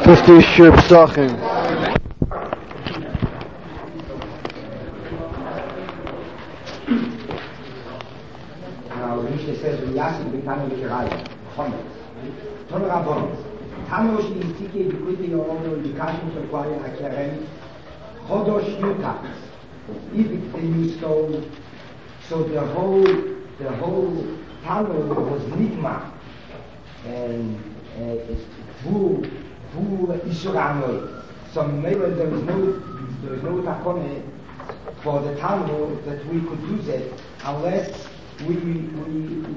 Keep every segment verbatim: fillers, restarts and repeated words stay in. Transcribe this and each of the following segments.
fifty Shir Psachim. Now, the Mishnah says, "We ask you to become a Mitzrayim, Chomet." Tol Rabon. Tamush Yitike Bikuti Yorono Yikashim Shekwari Akerem Chodosh Yutat. If it's the new stone, so the whole the whole Talmud was Nigma, and who who Isuranoi. So maybe there is no there is no takone for the Talmud that we could use it unless we we we,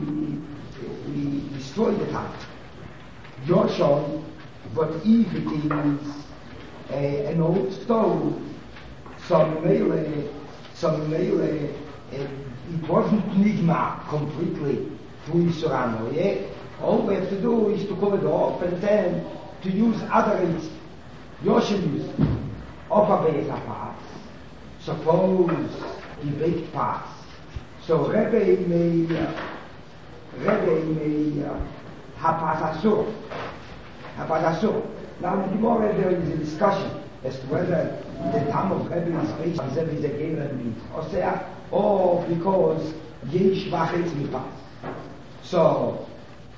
we destroy the Talmud. Yoshon, but if it is a, an old stone, some melee, some melee, it wasn't Nigma completely to Isurano, yeah? All we have to do is to cover it off and then to use other aids. Yoshon used upper base parts. Suppose he baked parts. So Rebbe may, uh, Rebbe may, uh, Hapasasur. Hapasasur. Now in the Gemara there is a discussion as to whether the time of Rebbe is based on Zev is a Geiler meat, or because Yesh Vachetz Mipas. So,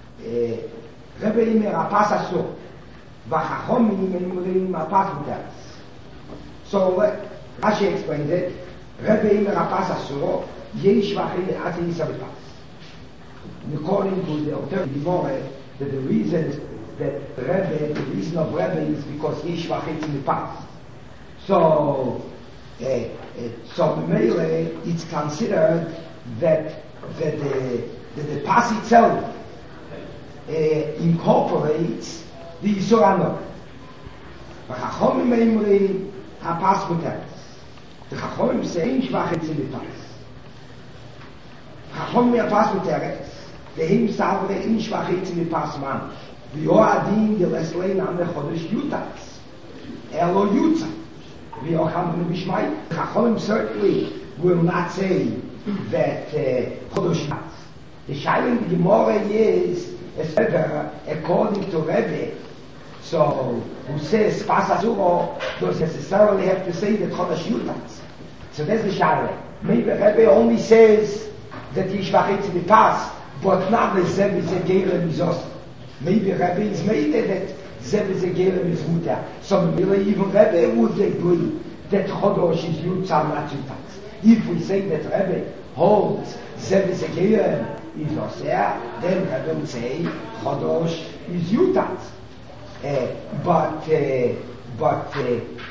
Rebbe Imer Hapasasur, Vachachomim Imerim Hapas Muteres. So, Rashi explains it, Rebbe Imer Hapasasur, Yesh Vachetz Mipas. According to the alternative Gemara, that the reason that Rebbe, the reason of Rebbe is because Yesh Vachetz Mipas. So, uh, uh, so Mele, it's considered that that the that the pas itself uh, incorporates the Yisurano. But Chachomim Meimri Hapas Muteres. The Chachomim say Yesh Vachetz Mipas. Chachomim Hapas Muteres. The him savre in Shvachitz Mipas man. The Oadin the Leslein am the Chodesh Yutats. Elo Yutza. The Ocham Bishmai. Chachomim certainly will not say that Chodesh Yutats. The Shaila in the Gemara is, as ever, according to Rebbe, so who says Pasasuro doesn't necessarily have to say that Chodesh Yutats. So that's the Shaila. Maybe Rebbe only says that Yishvachitz Mipas, but not the Zev is a Geirem is also. Maybe Rebbe is made that Zev is a Geirem is Mutter. So maybe even Rebbe would agree that Chodosh is Yutzah, not Yutats. If we say that Rebbe holds Zev is a Geirem is also, then Rebbe would say Chodosh is Yutats. Uh, but, uh, but, uh,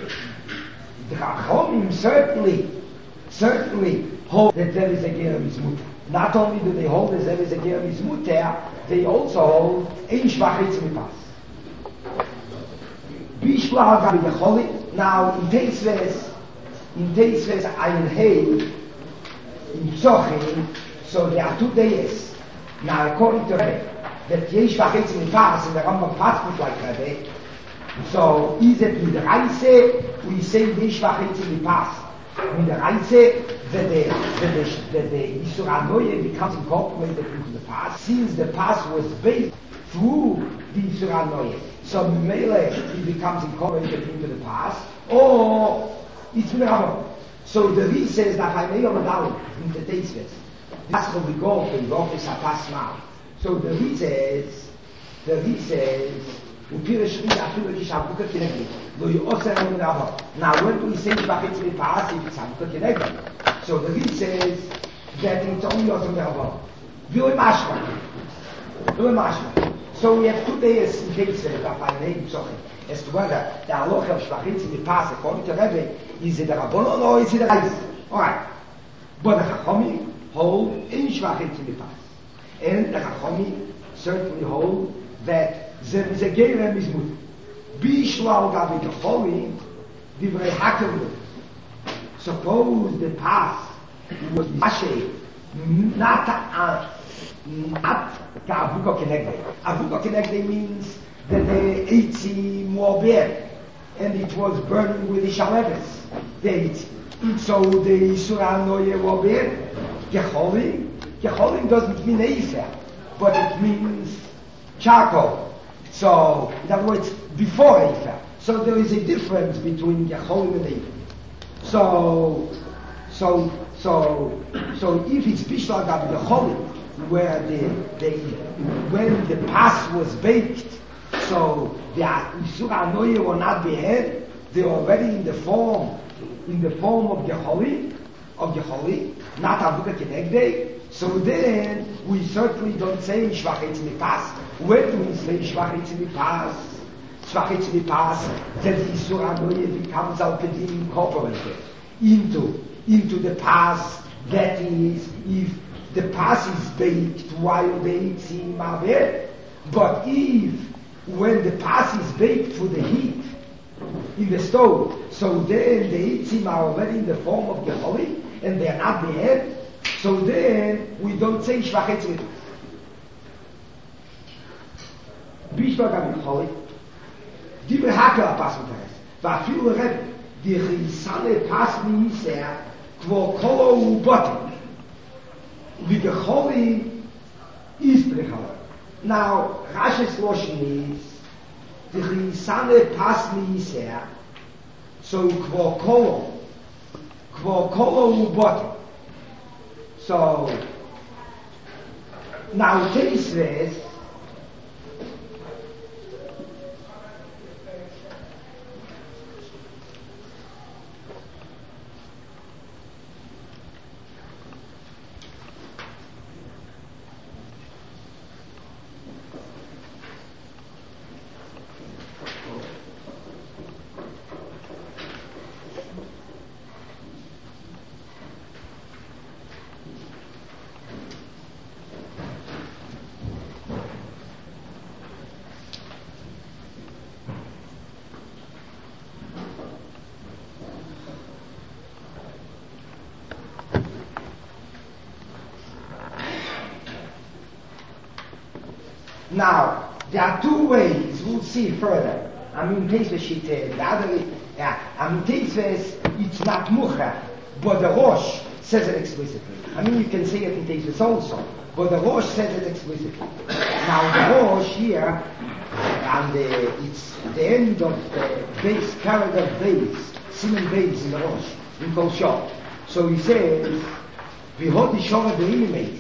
the Chachomim certainly, certainly hold that Zev is a Geirem is Mutter. Not only do they hold the Zev is a Geirem is Mutter, they also hold Ein Shvachitz Mipas. Bishla Gabi Yecholi. Now in Teisves, in Teisves Ayin Hei, in Psochim, so there are two days. Now according to Rebbe, that Ein Shvachitz Mipas in the Rambam passes like Rebbe. So is it with the Reise, we say Ein Shvachitz Mipas. With the Reise, that the that the that the Isuranoye becomes incorporated into the past, since the past was based through the Isuranoye. So Mele it becomes incorporated into the past, or it's Mirabon. So the Ri says that I may have allowed in the Teisves. That's what we go for the office of past now. So the Ri says, the Ri says, now when we say Shvachitz Mipas, it's Hamukot Keneged. So the Ri says that it's only Osem Merabon. V'oi Mashma. V'oi Mashma. So we have two days in case that I name Psochim as to whether the halacha of Shvachitz Mipas according to Rebbe is it the Rabbanon or is it the Reis. Alright. But the Chachomim hold in Shvachitz Mipas. And the Chachomim certainly hold that Zev is a Geirem is Mutter. Bishlal Gabi Gecholi, Divrei Hakel. Suppose the past was Mashe, not a, not Avuka Kenegde. Avuka Kenegde means that the Eitzi Moaber, and it was burning with the Shaleves, the Eitzi. So the Yisura Noye Moaber, Gecholi, Gecholi doesn't mean Eifer, but it means charcoal. So, in other words, before Eifer. So there is a difference between Gecholim and Eifer. So, so, so, so if it's Bishla Gabi Gecholim, where the, the, when the pas was baked, so the Isur HaNoyeh will not be had, they're already in the form, in the form of Gecholim, of Gecholim, not Avuka Kenegdei. So then, we certainly don't say Shvachetz Mipas. When do we say Shvachetz Mipas? Shvachetz Mipas, that the Isur HaNoyeh becomes al Kedim incorporated into, into the pas. That is, if the pas is baked while the Eitzim are there. But if, when the pas is baked through the heat in the stove, so then the Eitzim are already in the form of Gecholim, and they are not there. So then, we don't say Shvachetz Mipas. Bishla Gabi Gecholim, Divrei Hakel Pas Miteres, Va'afilu Rebbe, Di Chisane Pas Miyiser, Kvo Kolo Ubotim, V'Gecholim is Prechalim. Now, Rashi's Loshin is, Di Chisane Pas Miyiser, so Kvo Kolo, Kvo Kolo Ubotim. So, now Teisves, now, there are two ways, we'll see further. I mean, Teisves Shiteh, the other, yeah, I mean, Teisves, it's not Mucha, but the Rosh says it explicitly. I mean, you can say it in Teisves also, but the Rosh says it explicitly. Now, the Rosh here, and the, it's the end of the base, paragraph base, Simon base in the Rosh, in Kol Shor. So he says, V'hod Yishorah Be'inimeis,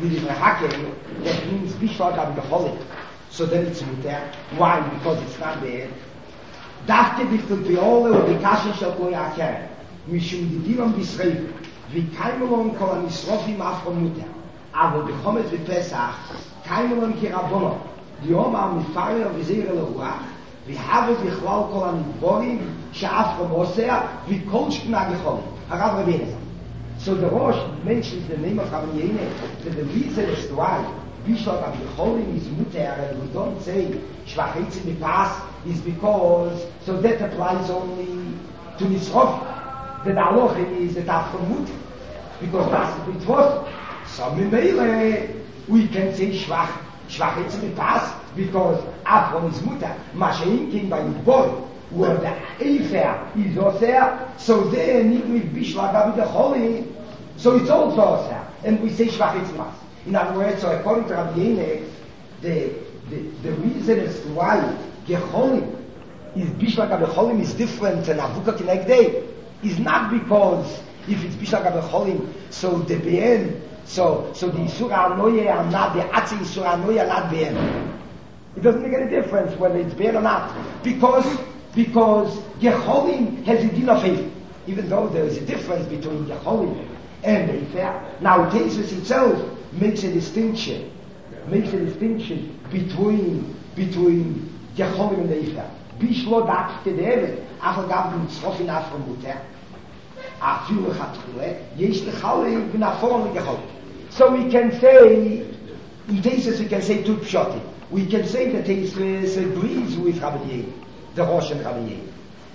that means Bishla Gabi Gecholim. So then it's muter. Why? Because it's not there. Dafke biftul beole u bikashin shel kol yaker. Mishum didilam bisreif. V'kaimelon kol hamisrofim afron muter. Aber b'chometz v'pesach, kaimelon kirabono. Yom ha'mifarer v'zeir leruach. V'havet v'chlal kol ha'nidborim she'afron osea v'kol shkna Gecholim. Harav Rabbeinu. So the Rosh mentions the name of Rabbi Yehuda, that the reason is why Bishla Gabi Gecholim is muter, and we don't say Shvachetz Mipas, is because, so that applies only to Nisrof. The halacha is that after muter, because that's the mitzvot. So Mimele, we can say Shvach, Shvachetz Mipas, because after is muter. Mashein came by Yudbor, where the Eifer is Osir, so then even with Bishla Gabi Gecholim, so it's also Osir, and we say Shvachetz Mipas. In other words, so according to Rabbi Yehuda, the, the, the reason as to why Gecholim is Bishla Gabi Gecholim is different than Avuka Kenegdei is not because if it's Bishla Gabi Gecholim, so the Be'en, so so the Isur HaNoyeh are not, the Atzi Isur HaNoyeh are not Be'en. It doesn't make any difference whether it's Be'en or not, because because Gecholim has a din of Eifer, even though there is a difference between Gecholim and Eifer. Now Teisves itself makes a distinction, makes a distinction between between Gecholim and Eifer. Bishlo dafke de'evet, afal gav mitzrofin afron muter, afilu lechatchile, yesh lechalim v'nafon legecholim. So we can say, in Teisves we can say two pshatim. We can say that Teisves agrees with Rabbi Yehuda, the Rosh and Rabbi Yehuda,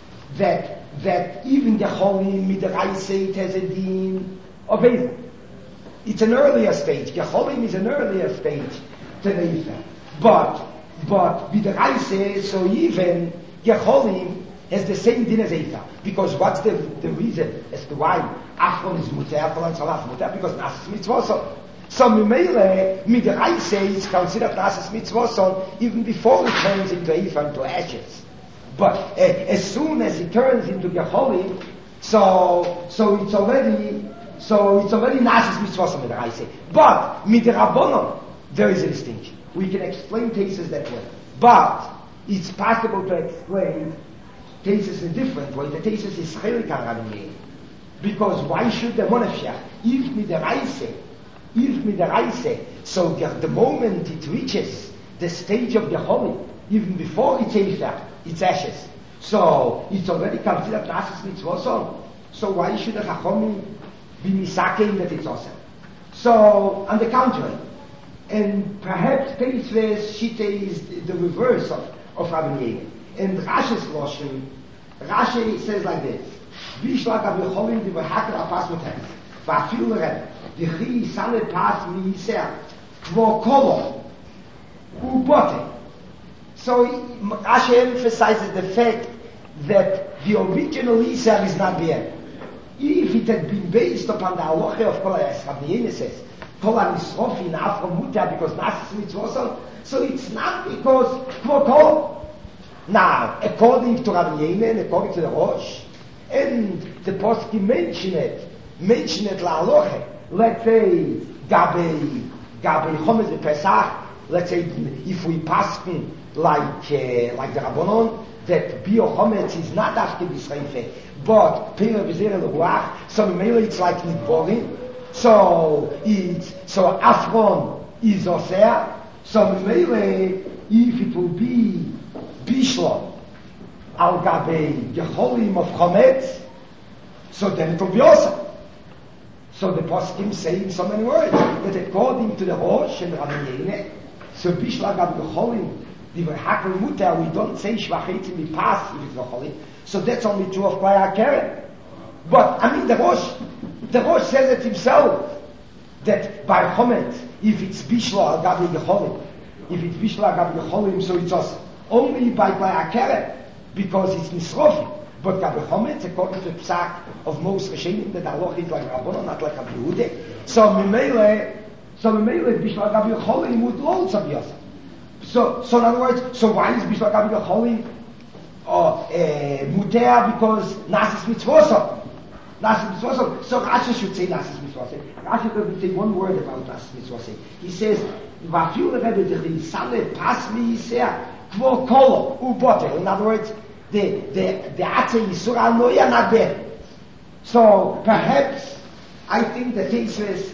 that that even Gecholim midraisa it has a din of Eifer. It's an earlier stage. Gecholim is an earlier stage than Eifer. But, but, midraisa, so even Gecholim has the same din as Eifer. Because what's the, the reason as to why Afron is muter, Afron is halach muter? Because Nas is mitzvah. So, So Mimele, Midiraise is considered Nasas Mitzvot even before it turns into Eifa, into ashes. But uh, as soon as it turns into Gecholim, so so it's already so it's already Nasas Mitzvot Midiraise. But Midirabonon, there is a distinction. We can explain cases that way. But it's possible to explain cases in a different way. The cases is Chelik HaRabim. Because why should the Monafshach, if Midiraise, if Midiraise, so the, the moment it reaches the stage of the Holy, even before it's Eifa, it's ashes. So it's already considered Nasas Mitzvot. So why should the Chachomim be misakein that it's awesome? So on the contrary, and perhaps Teisves Shite is the reverse of, of Rabbi Yehuda. And Rashi's Loshen, Rashi says like this: Bishlag Abicholim Divahakel Apas Mutem, Vafil Red, Vichi Sale Pas Mi Yisera, Kvo Kolo, Ubote. So Rashi emphasizes the fact that the original Yisera is not there. If it had been based upon the halacha of Kol HaYis, Rabbi Yehuda says, Kol HaNisrof in Afro Muter, because Nasas Mitzvot, so it's not because Kvo Kolo. Now, according to Rabbi Yehuda and according to the Rosh, and the Poskim mention it, mention it la halacha. Let's say Gabe Gabe Chometz Pesach. Let's say if we paskin like uh, like the Rabbanon that Bio Chometz is not after B'Sreife, but Pira B'Zera L'Ruach. So maybe it's like Nidvorim. So it's so Afron is Oseh. So maybe if it will be Bishlo al Gabe Gecholim of Chometz, so then it will be awesome. So the poskim say in so many words that according to the Rosh and Rabbi Yehuda, so Bishlo al Gabe Gecholim, the Hakel Muter, we don't say Shvachitzim we pass if it's Gecholim. So that's only true of Klai HaKeren. But I mean the Rosh, the Rosh says it himself that by Chometz, if it's Bishlo al Gabe Gecholim, if it's Bishlo al Gabe Gecholim, so it's awesome. Only by Klai HaKeren, because it's Nisrofi. But Gabe Chometz, according to the Psak of most Rishonim, that halacha is like Rabbanon, not like Rabbi Yehuda. So Mimele, so Mimele, Bishlo Gabe Cholim would also be awesome. So, so in other words, so why is Bishlo Gabe Cholim or uh, Muter? Because Nasas Mitzvot. Nasas Mitzvot. So Rashi should say Nasas Mitzvot. Rashi doesn't say one word about Nasas Mitzvot. He says, "Vafil Rebbe Dechli Sale Pas Mi Yisera." In other words, the the the Atze Yisur Anoya not there. So perhaps I think the Teisves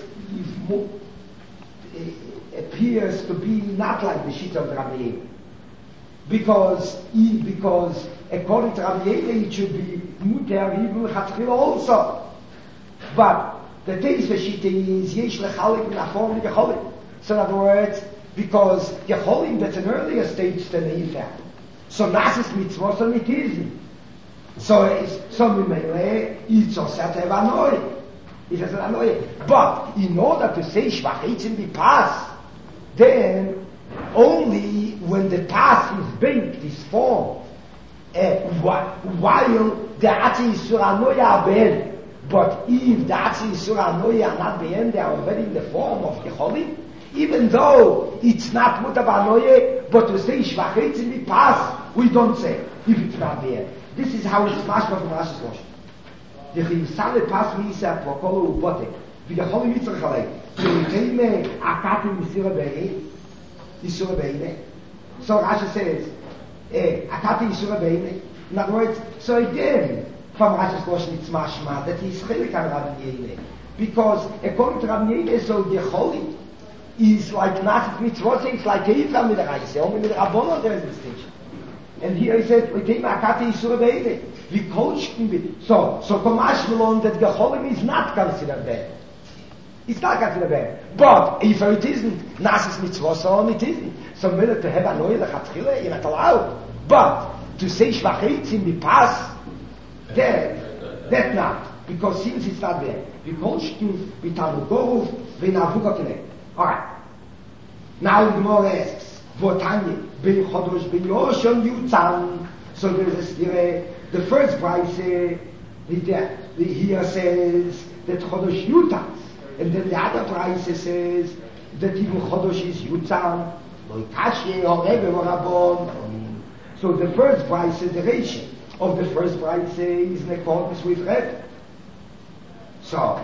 appears to be not like the Shita of Rabbi Yehuda, because he, because according to Rabbi Yehuda it should be Muter even Chatchila also. But the Teisves Shita is Yesh Lechalik Min Aform Gecholim. So in other words, because Gecholim, that's an earlier stage than Eifa. So Nasas Mitzvot on it isn't. So so Mimele, it's also to have Anoy. It has an Anoy. But in order to say Shvachitzim be pass, then only when the pass is baked, is formed, uh, while the Atze Yisur Anoy are ben. But if the Atze Yisur Anoy are not ben, they are already in the form of Gecholim. Even though it's not mutar b'anoye, but to say shvachitzim be pass, we don't say if it's not there. This is how it's mashma from Rashi's Rosh. The chimsale pas mi yisah prokolo ubote, v'gecholim yitzrach alei. So we came akatim yisura be'ene, yisura be'ene. So Rashi says, akatim yisura be'ene. In other words, so again, from Rashi's Rosh it's mashma that he's chelik on Rabbi Yehuda, because according to Rabbi Yehuda, so gecholim is like Nasas Mitzvot, it's like Eifa Midiraise. Only with Rabbanon there is a distinction. And here he said, we came Akati Yisur Be'ede. We coached him. So, so Tomash Melon that Gecholim is not considered bad. It's not considered bad. But if it isn't Nasas Mitzvot, so it isn't. So maybe to have a Noye Lechatchile, you're not allowed. But to say Shvachitzim be pass, that, that not. Because since it's not there, we coached him, we Talmud Goruf, we Navuka Kineh. Alright. Now the Gemara asks, Votanye, Ben Chodosh, Ben Yoshon, Yutzan. So there is a stire. The first price, uh, the, the, here says that Chodosh Yutzan. And then the other price says that even Chodosh is Yutzam, Loikashe, or Rebbe, or Rabon. So the first price is the ratio of the first price is in accordance with Rebbe. So,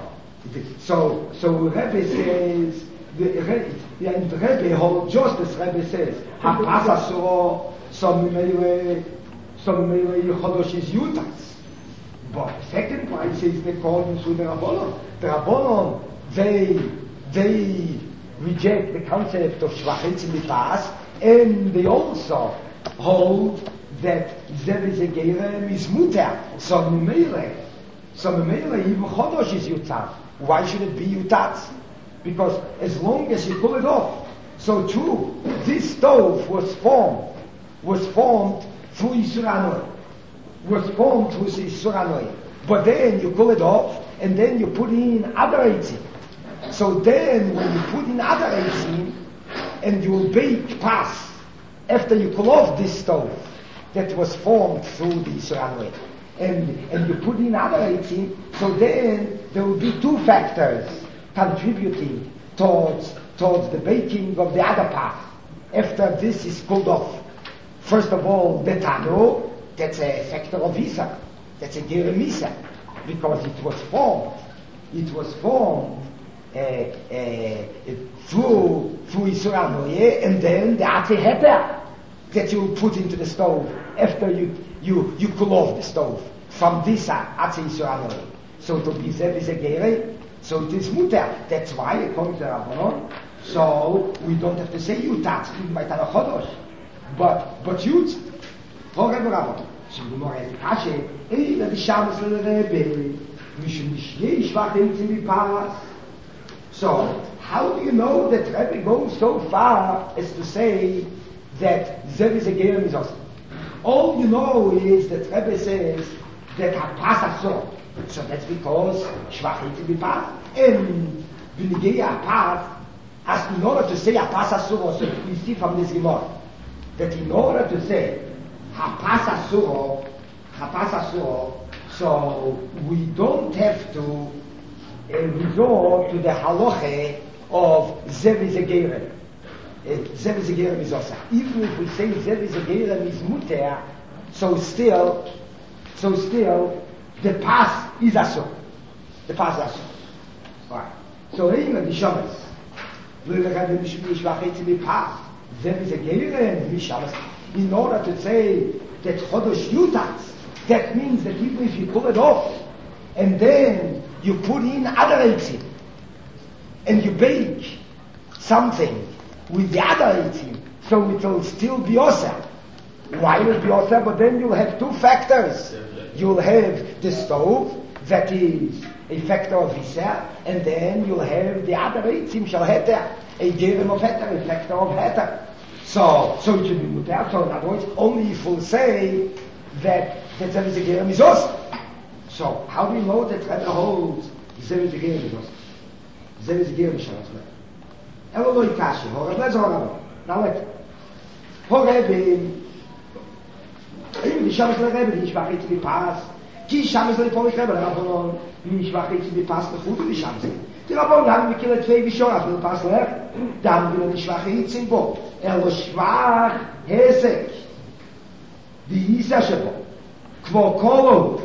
so, so Rebbe says, the, the, and Rebbe holds just as Rebbe says, HaPas Asuro, some Meile, some Meile Chodosh is Yutas. But second price is in accordance with the Rabbanon. The Rabbanon, they, they reject the concept of Shvachitz Mipas, and they also hold that Zevi Zegerem is Mutter. So Meile, so Meile, even Chodosh is Yutas. Why should it be Yutats? Because as long as you pull it off. So true, this stove was formed, was formed through Yisur Hanoi. Was formed through Yisur Hanoi. But then you pull it off, and then you put in other eitzim. So then when you put in other eitzim, and you will bake pas, after you pull off this stove, that was formed through the Yisur Hanoi, and, and you put in other eitzim, so then there will be two factors contributing towards towards the baking of the other part. After this is pulled off, first of all, the tano, that's a factor of Isa, that's a geremisa, because it was formed, it was formed uh, uh, through through Yisur Hanoi, and then the atze heter that you put into the stove after you you you cool off the stove from this atze Yisur Hanoi. So it will be zev is a gere. So it is mutter. That's why it comes to Rabbanon. So we don't have to say Yutatz, even by Tanach Chodosh. But, but Yutz, for Rebbe Rabbanon. So the more as Kashe, eh, that the Shabbos of the Rebbe, Mishum Nishnei Shvachim Tzimipas. So, how do you know that Rebbe goes so far as to say that Zev is a Gerem is awesome? All you know is that Rebbe says that HaPas Asor. So that's because Shvachit Tzimipas. And B'nigei HaPas, as in order to say HaPas Asur, so we see from this Gemara, that in order to say HaPas Asur, HaPas Asur, so we don't have to uh, resort to the halacha of Zev Zegerem. Zev Zegerem is also. Even if we say Zev Zegerem is muter, so still, so still, the pas is Asur. The pas is Asur. Right. So even the Shabbos, in order to say that Chodosh Yutatz, that means that even if you pull it off, and then you put in other eitzim, and you bake something with the other eitzim, so it will still be Osa. Why will it be Osa? But then you'll have two factors. You'll have the stove, that is a factor of Isa, and then you'll have the other eitzim shall heter, a gerem of heter, a factor of heter. So, so it should be muter. So in other words, only if we'll say that that there is a gerem is awesome. So, how do you know that Rebbe holds there is a gerem is awesome? There is a gerem is awesome. Elo lo ikashi, horeb, let's horeb. Now let, horeb, even the Shabbos le Rebbe, the Yishvach Eitzi Mipas, כי Shabbos le Porich Rebbe, Rabbanon, Yishvach Eitzi Mipas, Nechudu, the Shabbos. The Rabbanon, haben wir killet zwei Vishorah, für den Pas lech, da haben wir die Yishvach Eitzi in Bo. Elo Shvach, Hesek, die Isa Shebo, Kvo Kolo,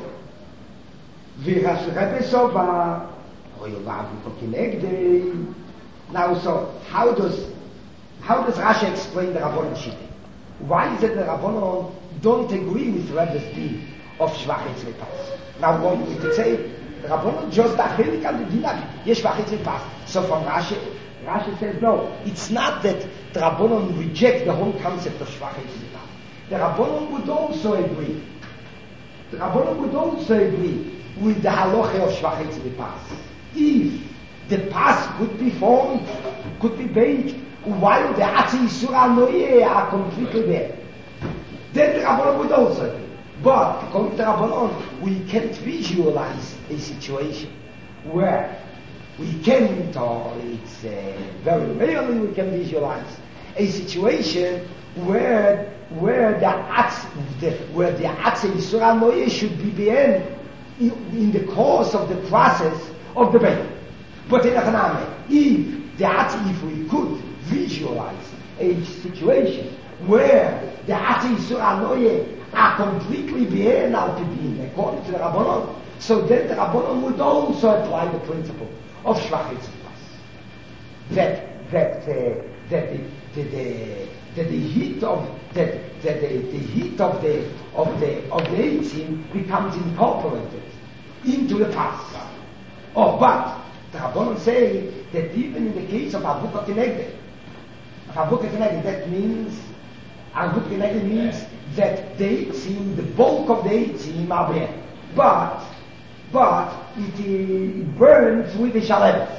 Viras Rebbe Sova, Oyovav, Kokinegdei. Now, so, how does, how does Rashi explain the Rabbanon Shittah? Why is it the Rabbanon don't agree with Rebbe's deed of Shvachitz Mipas? Now, what we could say, the Rabbanon just achilik on the dinag, yes, Shvachitz Mipas. So from Rashi, Rashi says no. It's not that the Rabbanon reject the whole concept of Shvachitz Mipas. The Rabbanon would also agree. The Rabbanon would also agree with the halacha of Shvachitz Mipas. If the pas could be formed, could be baked, while the Atze Yisur Hanoi are completely there, then the Rabbanon would also agree. But according to the Rabbanon, we can't visualize a situation where we can't, or it's uh, very rarely we can visualize a situation where where the Atze, the, where the Atze Yisur Hanoi should be the end in, in the course of the process of the baking. But in Achaname, if the if we could visualize a situation where the Ati Yisur Anoye are completely beyond al Pidin, according to the Rabbanon, so then the Rabbanon would also apply the principle of Shvachitz that that uh, that the, the, the that the heat of that that the, the heat of the of the of the eighteen becomes incorporated into the past. Oh, but the Rabbanon say that even in the case of Avuka Keneged, Avuka Keneged, that means Avuka Keneged means that the eighteen, the bulk of the eighteen are there, but but it, it burns with the Shalebes.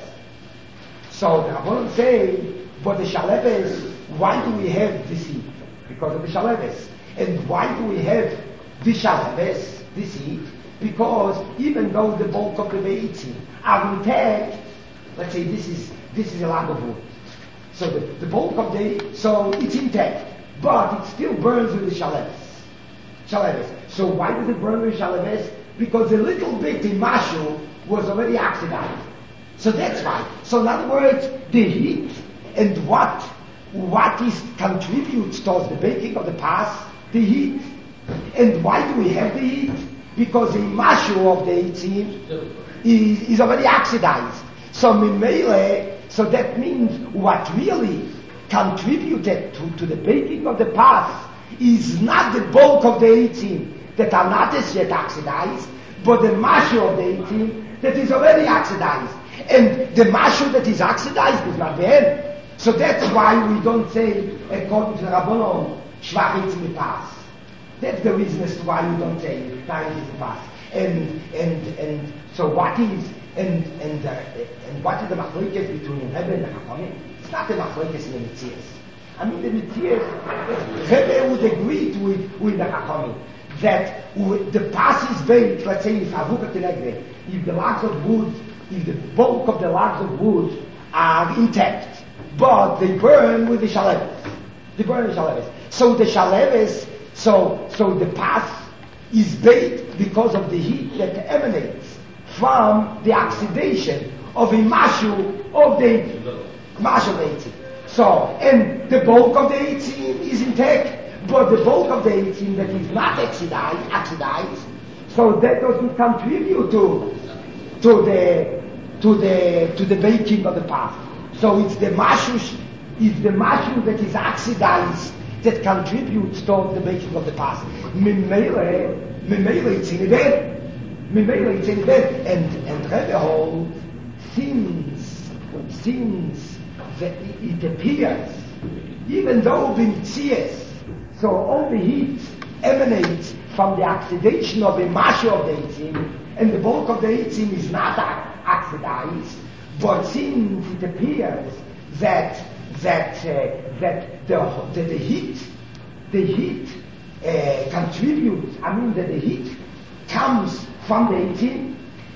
So the Rabbanon say, but the Shalebes, why do we have this heat? Because of the Shalebes. And why do we have the Shalebes, this heat? Because even though the bulk of the eighteen are intact, let's say this is this is a log of wood. So the, the bulk of the, so it's intact, but it still burns with the Shalebes. Shalebes. So why does it burn with Shalebes? Because a little bit in Mashu was already oxidized. So that's why. So in other words, the heat and what what is contributes towards the baking of the past, the heat. And why do we have the heat? Because the mashu of the eighteen is, is already oxidized. So mimele, so that means what really contributed to, to the baking of the past is not the bulk of the eighteen that are not as yet oxidized, but the mashu of the eighteen that is already oxidized. And the mashu that is oxidized is not there. So that's why we don't say, according to the Rabbanon, shvachitz mipas. That's the reason as to why we don't say shvachitz mipas. And and and so what is and and uh, and what is the machlokes between Rebbe and the Chachamim? It's not the machlokes in the Mitzias. I mean the Mitzias, Rebbe would agree with with the Chachamim that the pas is baked. Let's say if Avuka Keneged, if the logs of wood, if the bulk of the logs of wood are intact, but they burn with the Shalebes. They burn with the Shalebes. So the Shalebes, so so the pas is baked because of the heat that emanates from the oxidation of a mashu of the mashu eighteen. So, and the bulk of the eighteen is intact, but the bulk of the eighteen that is not oxidized, oxidized, so that doesn't contribute to to the to the to the baking of the pas. So it's the mashu, it's the mashu that is oxidized that contributes to the baking of the pas. Mimele, mimele it's in the bed. Mimele it's in the bed. And and Rebbe holds since since that it appears, even though b'mitzias, so all the heat emanates from the oxidation of the mashu of the eighteen, and the bulk of the eighteen is not oxidized. But since it appears that that uh, that the, that the heat the heat uh, contributes, I mean that the heat comes from the eighteen,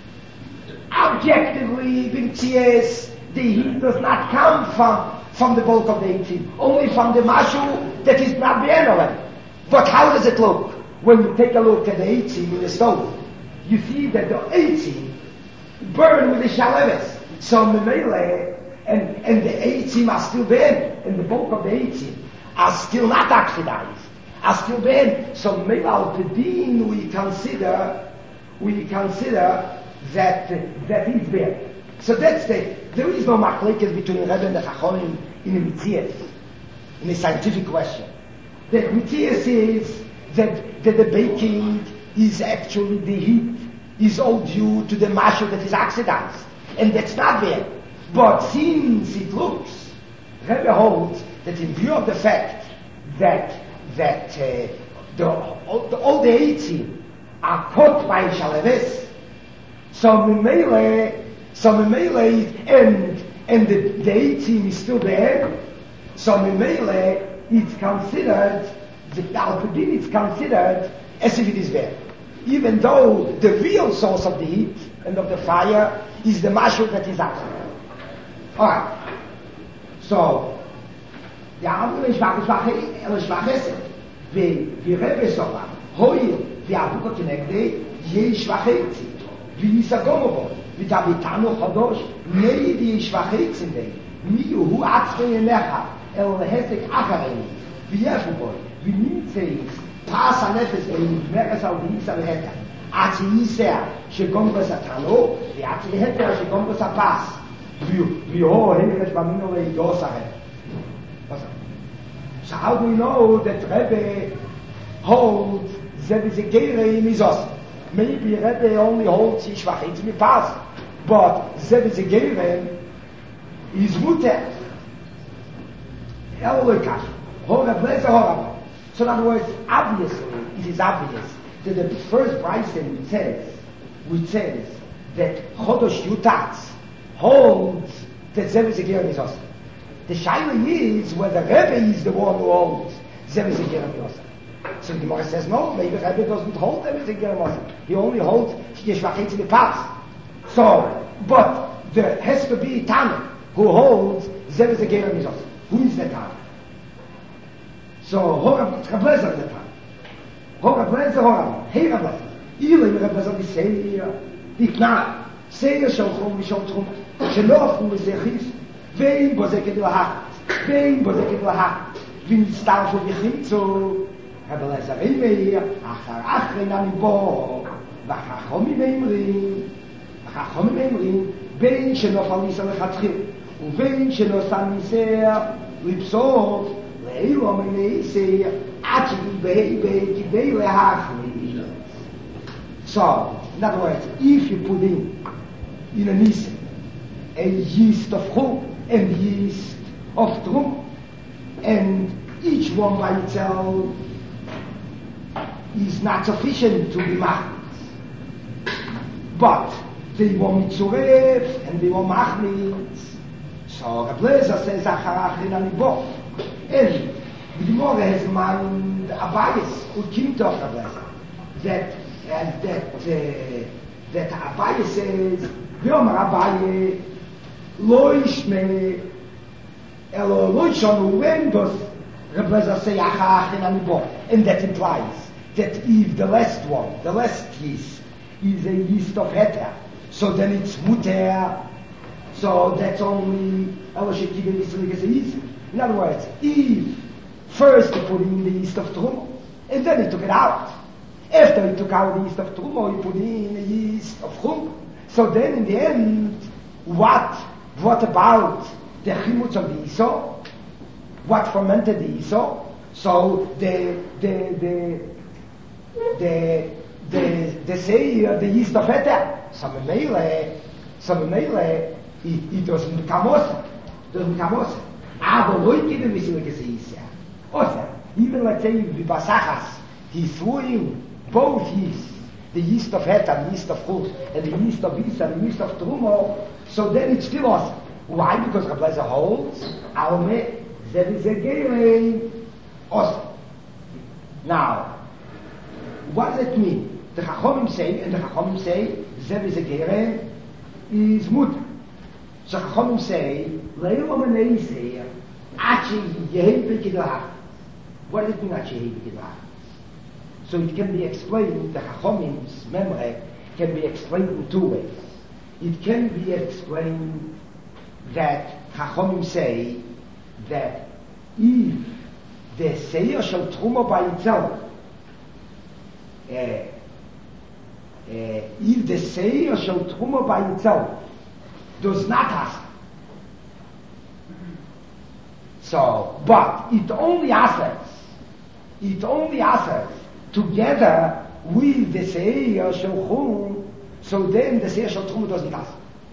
objectively, b'mitzias, the heat does not come from from the bulk of the eighteen, only from the mashu that is not there already. But how does it look when you take a look at the eighteen in the stove? You see that the eighteen burn with the Shalebes. So Memele and, and the eighteen are still there, and the bulk of the eighteen are still not oxidized, are still there. So Memele al Pedin we consider we consider that that is there. So that's the there is no machlokes between Rebbe and the Chachamim in the Mitzias, in a scientific question. The Mitzias is that, that the baking is actually the heat is all due to the mashu that is oxidized. And that's not there. But since it looks, Rebbe holds that in view of the fact that that uh, the, all, the, all the eighteen are caught by Shalebes, so Memele, so Memele, and and the, the eighteen is still there, so Memele it's considered, the Alpudin is considered as if it is there. Even though the real source of the heat and of the fire is the mashu that is oxidized. Alright. So, the Avuka Shvachesed, the Rebbe Sofa, Hoil, the Avuka Keneged, Ye Shvachesed. wie ist er gomovo, mit der Bitano Chodosh, nei die Schwachitz in dem, mi hu atzvei lecha, el hesek acharei, wie Jefuboi, wie Nimtzeis, Pas הנפש, מרס על דייס על ההתר. עד שיסר שגומבס התנו, ועד להתר שגומבס הפס. ויהו המרש במינו לידוס ההתר. So how do we know that Rebbe holds Zebizegere in his os? Maybe Rebbe only holds his Shvachitz mit Pas, but Zebizegere is Mutter. Elokach. Hora blesa hora. So in other words, obviously, it is obvious that the first Bryson which says, which says that Chodosh Yutatz holds that Zebizegere in his os. The shaila is whether Rebbe is the one who holds Zebizegere Miyosa. So the Gemara says no, maybe Rebbe doesn't hold Zebizegere Miyosa. He only holds Yeshvachitz in the past. So, but there has to be Tana who holds Zebizegere Miyosa. Who is the Tana? So, Horab Tzchablezer the Tana. Horab Lezer Horab. Hey Rablezer. Ile Rablezer the Seir. The Knal. Seir Shalchum Mishom Tchum. Shelof Hu Mezechis. ואין בו זה כדי להק, ואין בו זה כדי להק, ונסתרפו וחימצו, אבל עזרים מאיר, אחר אחרין אני בו, והחכומים אמרים, החכומים אמרים, בין שנופל ניסה לחתחיל, ובין שנוסע ניסה לפסות, לאילו מניסה, עד שתתבהי בי כדי להחליל. So, in other words, if you put in, in a nisa, a yeast of chum, and yeast of drum, and each one by itself is not sufficient to be machmitz. But they want mitzuref and they want machmitz. So Reb Lezer says acharachin anibof. And the Gemara has in mind a bias who came to Reb Lezer that uh, that uh, that a bias says V'omer Abaye לא ישמע אלא לא ישנו when does Reb Lezer say acharachin anibof, and that implies that if the last one, the last yeast is a yeast of heter, so then it's muter, so that's only ela shekiven yisrael as a yeast. In other words, if first he put in the yeast of Truma and then he took it out, after he took out the yeast of Truma he put in the yeast of Chum, so then in the end what What about the chimutz of the iso? What fermented the iso? So the the the the the the say uh, the yeast of heter. Some meile, some meile, it, it doesn't come off, doesn't come off. Aber Leute, die wissen, wie es ist. Also, even let's say the basachas, he threw in both yeast, the yeast of heter, the yeast of chutz, and the yeast of isa, the yeast of trumo. So then it's still awesome. Why? Because Reb Lezer holds Alme Zebizegere awesome. Now, what does it mean? The Chachomim say, and the Chachomim say, Zebizegere is mutter. So Chachomim say, Leilo Menei say, Achi Yehi B'Kidlah. What does it mean, Achi Yehi B'Kidlah? So it can be explained, the Chachomim's memory can be explained in two ways. It can be explained that Chachomim say that if the Seir Shel Truma by itself, uh, uh, if the Seir Shel Truma by itself does not ask, so, but it only asks, it only asks together with the Seir Shel Chum, so then the Seir Shel Truma doesn't ask.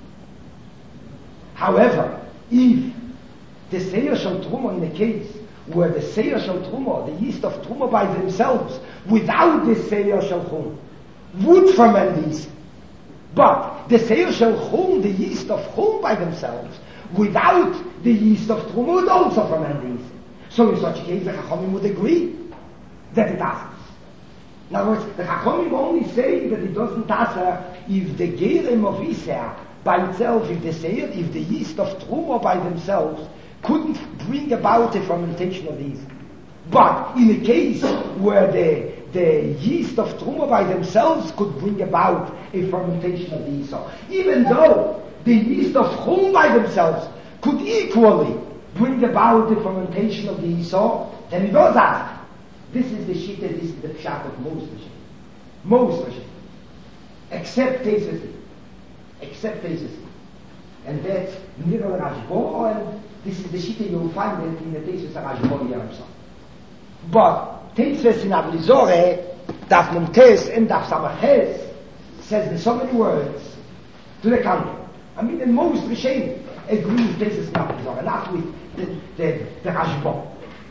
However, if the Seir Shel Truma, in the case where the Seir Shel Truma, the yeast of Truma by themselves, without the Seir Shel Chum, would ferment these, but the Seir Shel Chum, the yeast of Chum by themselves, without the yeast of Truma, would also ferment these. So in such a case, the Chachomim would agree that it asks. In other words, the Chachomim only say that it doesn't answer if the Gerem of Isser by itself, if the Seir, if the yeast of Truma by themselves couldn't bring about a fermentation of these. But in a case where the the yeast of Truma by themselves could bring about a fermentation of the Yisor. Even though the yeast of Chum by themselves could equally bring about the fermentation of the Yisor, then he does ask. This is the shit, this is the pshat of most Rishonim. Most Rishonim. Except Tesis. Except Tesis. And that's Nirel Rashbo, and this is the shit you'll find it in the Tesis Rashbo himself. But Tesis in Ablizore, Daf Mumtes and Daf Samaches, says in so many words to the contrary. I mean, in most Rishonim agree with Tesis in Ablizore, not with the, the, the Rashbo.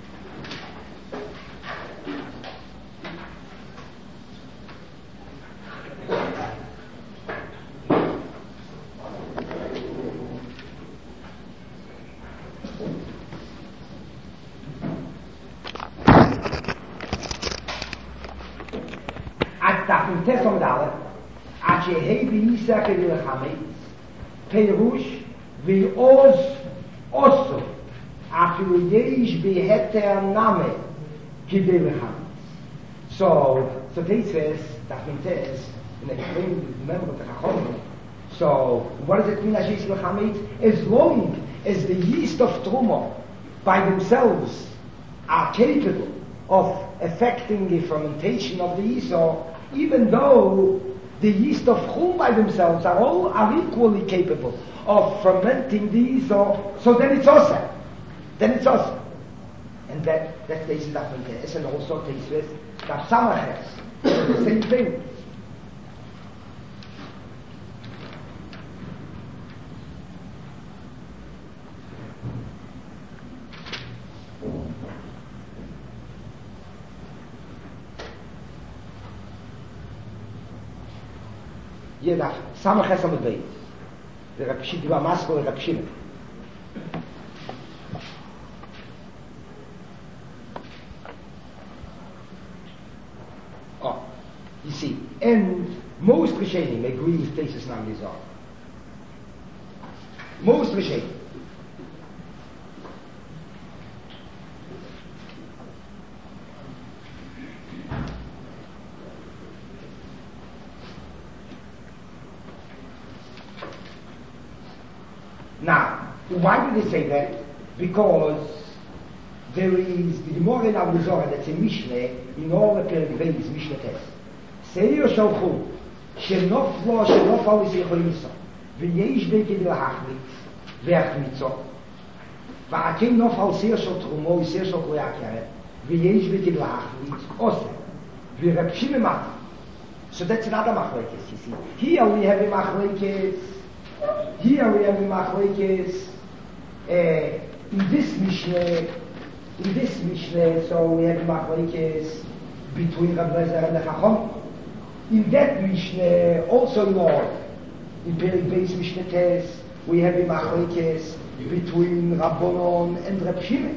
Test on that, at je hebi Yisake Vilchamitz, Perush, vi oz osso, afilu yesh beheter name, Kivilchamitz. So, so they says, that means says, and explain, remember the Chachom. So, what does it mean, Ashes Vilchamitz? As long as the yeast of Truma by themselves are capable of affecting the fermentation of the Yisor, even though the yeast of Chum by themselves are all are equally capable of fermenting these, or so then it's awesome. Then it's awesome. And that that tastes that Mentes, and also tastes with that Samaches. The same thing. Jeder Samaches am Beit. Der Rapshim, die war Masko, der Rapshim. Oh, you see, and most Rishonim agree with Tesis Namlizor. Most Rishonim. Now, why do they say that? Because there is the Gemara in Ablizor, that's a Mishnah, in all the Perek Beis, Mishnah Test. Seir Shalchu, Shenoflo, Shenoflo is Yechoyisa, V'yesh Beke L'Hachmitz, V'Achmitzo, V'akim Nofal Seir Shal Trumo, Seir Shal Koyakere, V'yesh Beke L'Hachmitz, Ose, V'Rapshim Emat. So that's another Machlekes, you see. Here we have a Machlekes. Here we have the Machlekes uh, in this Mishnah, in this Mishnah, so we have the Machlekes between Rav Lezer and the Chacham. In that Mishnah, also in all, in Perek Beis Mishnah Tes, we have the Machlekes between Rabbonon and Reb Shimon.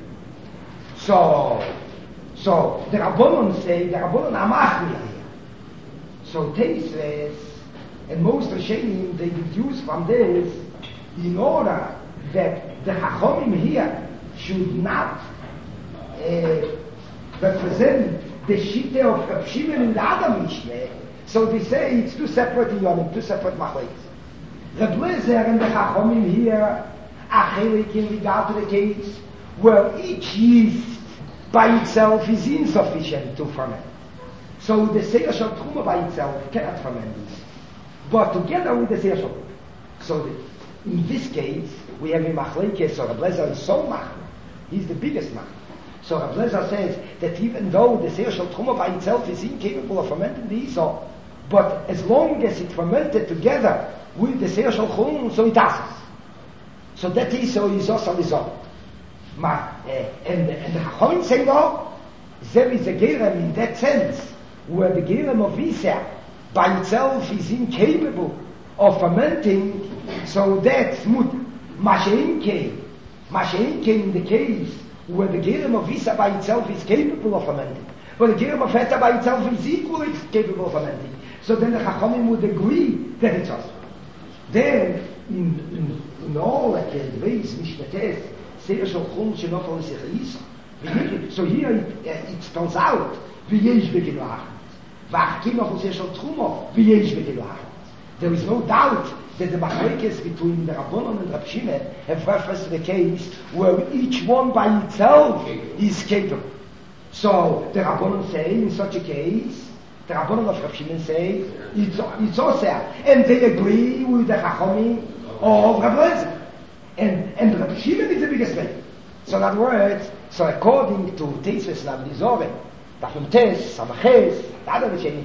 So, so the Rabbonon say, the Rabbonon are Machmir here. So Tes says, and most Rishonim, they deduce from this, in order that the Chachomim here should not uh, represent the Shitte of Reb Shimon in the other Mishnah, so they say it's two separate Yonim, two separate Machlekes. Reb Lezer and the Chachomim here are chelik in regard to the case where each yeast by itself is insufficient to ferment. So the Seir Shal Truma by itself cannot ferment this. But together with the Seir Shal Truma. So the, in this case, we have a Machlekes, so Reb Lezer is so Machmer. He's the biggest Machmer. So Reb Lezer says that even though the Seir Shal Truma by itself is incapable of fermenting the Yisor, but as long as it fermented together with the Seir Shal Chum, so it does. So that Yisor is also Yisor. Ma, uh, and, and the Chachamim say no, there is a Gerem in that sense, where the Gerem of Yisor by itself is incapable of fermenting, so that's mut. Masheinke, Masheinke in the case where the Gerem of Yisor by itself is capable of fermenting, but the Gerem of Heter by itself is equally capable of fermenting. So then the Chachamim would agree that it's us. Then, in, in, in all that the ways, Mishnah Tes, Seir Shal Chum Shenofal Yisor. So here it, uh, it spells out ויש בגילו האחרית. והחכים החוסר של תחומו, ויש בגילו האחרית. There is no doubt that the machlokes between the Rabbanon and Rab Shimon have reference to the case where each one by itself is capable. So the Rabbanon say in such a case, the Rabbanon of Rab Shimon say it's it's also, and they agree with the Chachamim of Rab Lezer, and and Rab Shimon is the biggest man. So in other words, so according to Teisves Navdizore, Dafim Tes, Samaches, other Rishonim,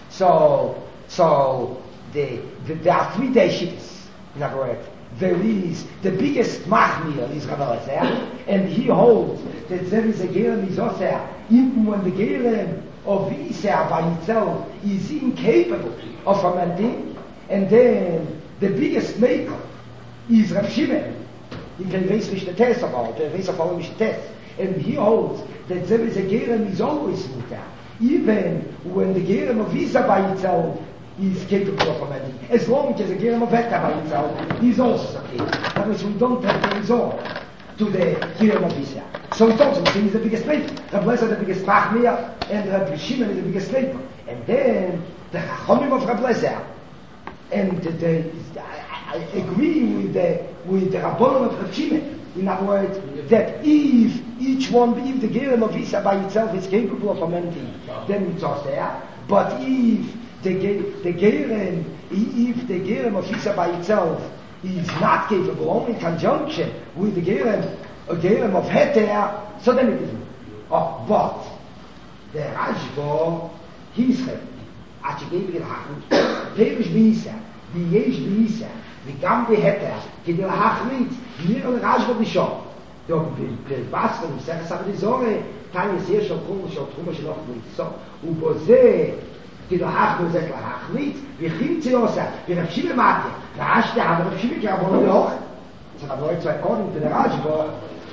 so so. The, the, there are three day shittas. In other words, there is the biggest machmir is Rav Elazar, and he holds that there is a gerem isoser, even when the gerem of Isser by itself is incapable of fermenting, and then the biggest maker is Rav Shimon. You can raise the test about it, raise the test, and he holds that there is a gerem is always mutar, even when the gerem of Isser by itself is capable of fermenting. As long as the gerem of Heta by itself is also okay. That means we don't have to resort to the gerem of Isser. So it's also, he's the biggest maker. Rav Lezer is the biggest machmir, and Rav Shimon is the biggest maker. And then the Chachamim of Rav Lezer, and the, the, I, I agree with the with the Rabbanon of Rav Shimon. In other words, that if each one, if the gerem of Isser by itself is capable of fermenting, then it's also there. But if the the gerem, if the gerem of Isser by itself is not capable, only in conjunction with the gerem, a gerem of Heter, so then it is. Oh, but the Rashba, he said, at you gave it a hachrit, perish b'Isser, v'yesh b'Isser, v'gam b'Heter, k'dil hachrit, mir al Rashba b'shom. So, בבאסר, מסכת סבדיזורי, תניא סיר של חומר של תחומה של אוכלית. So, ובזה, כאילו האחנו זה להחליט, וכי ציוסה, ורב שימי מתי, רשתי, אבל רב שימי כרבון לא, so I'm going to according to the Rashba,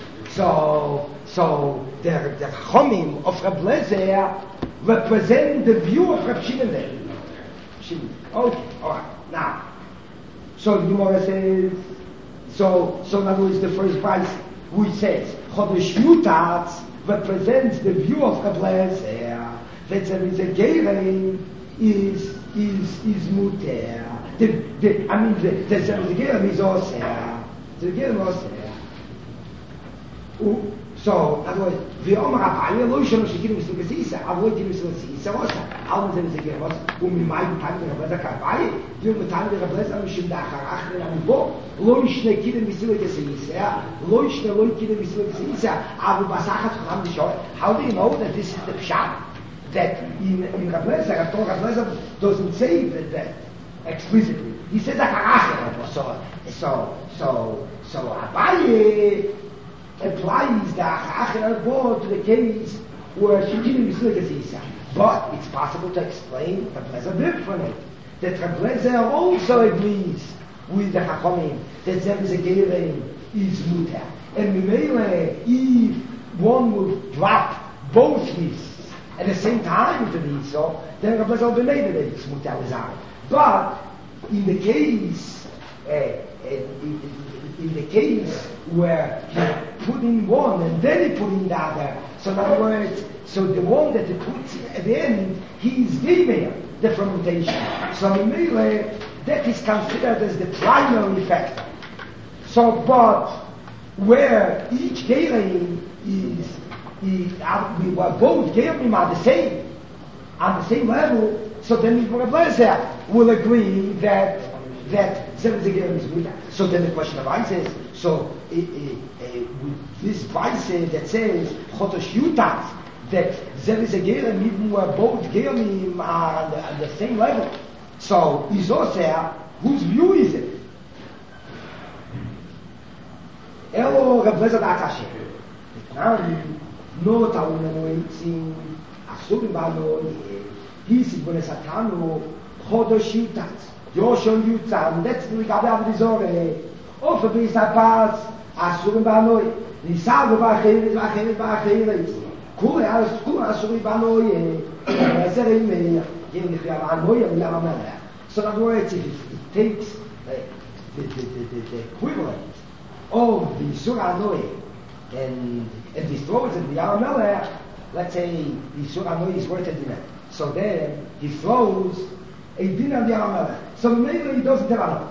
so, so, the, the Chomim of Rab Lezer represent the view of Rab Shimon there. Shimon. Okay, alright, now, so the Gemara says, so, so in other words, the first verse, which says, Chodesh Yutat represents the view of Rab Lezer, that there is a gerem is is is muter. The, the, I mean, the, the, the gerem is osir. The gerem is osir. So, in other words, v'omer Abaye lo yishonu shekirim mislu b'sisa, avoid him mislu b'sisa osir. How is there is a gerem osir? Umimai b'tayim de Rab Lezer k'Abaye, v'yom b'tayim de Rab Lezer mishum da'achar achre l'amibo, lo yishne kirim mislu b'sisa, lo yishne lo kirim mislu b'sisa, avu b'asachat chacham d'shoy. How do you know that this is the pshat? That in, in Rab Lezer, Rab Lezer doesn't say that, that explicitly. He says that so so so so Abaye applies the Acher to the case where she didn't mislead Isa. But it's possible to explain Rab Lezer differently. That Rab Lezer also agrees with the Chachamim that there is a gerem is muter. And Mimele, if one would drop both his at the same time to the Esau, then Rab Lezer will be made that it's mutar l'zar. But in the case, uh, uh, in, in the case where he put in one and then he put in the other, so in other words, so the one that he puts at the end, he is giving the fermentation. So in Mele, that is considered as the primary factor. So, but where each gerem is we were both gerem are the same, on the same level, so then Rab Lezer will agree that that there is a gerem is mutar. So then the question arises, so uh, uh, uh, with this price that says Chodesh Yutat, that there is a gerem even where both gerem are on the, on the same level. So is also whose view is it? Elo Rab Lezer da'atashe. Now no ta'unanu eitzim asubim ba'ano hisig b'nes atanu chodosh yutat yoshon yutzam letzten gabe avdizore ofer b'is ha'pas asubim ba'ano nisavu ba'achiris ba'achiris ba'achiris kule asubim ba'ano ezer imeir yin nichya ba'ano yin yam amelech. So in other words, if it takes uh, the, the, the, the, the equivalent of the Surah Anoy and, and destroys it, the Yam Melech, let's say, the Surah Noi is worth a dinner. So then, he throws a dinner on the Yamamelech. So maybe he doesn't have enough.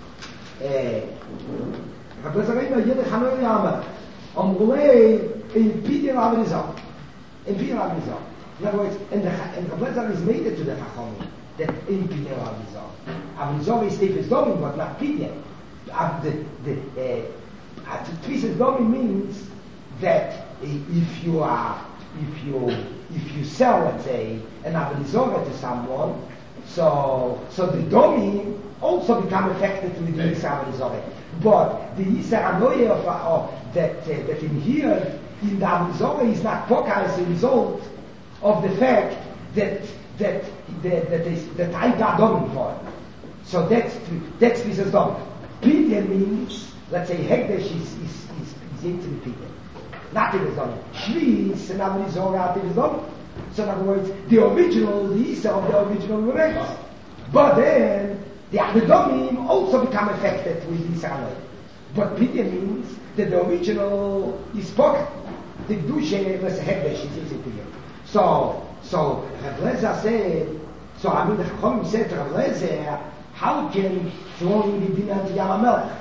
Rabbi Zarayna, Yedek Hanoi Yamamelech. Omrulei, in Pidyon Avinizah. In Pidyon Avinizah. In other words, and the and Rabbi Zarayna is made it to the Chachomim that in Pidyon Avinizah. Avinizah is Tefes Domim, but not Pidyon. The the uh, Tefes Domim means that if you are if you if you sell, let's say, an Avinizah to someone, so so the Domim also become affected with the Yisar Avinizah. But the Yisar Anoye of uh, that uh, that in here in the Avinizah is not poka as a result of the fact that that that that, is, that I got Domim for it. So that's that's this is Domim. Pidyon means, let's say, Hekdesh is is is, is into the Pidyon. Not in the Domim. Shvi is an Avinizah out in the Domim. So in other words, the original, the Yisar of the original remains. But then the Avidomim also become affected with this Anoy. But Pidyon means that the original is spoken. The Gdusha was a Hekdesh is in Pidyon. So, so Rav Lezer said, so I mean the Chachomim said to Rav Lezer, how can throwing the dinner to Yamamelech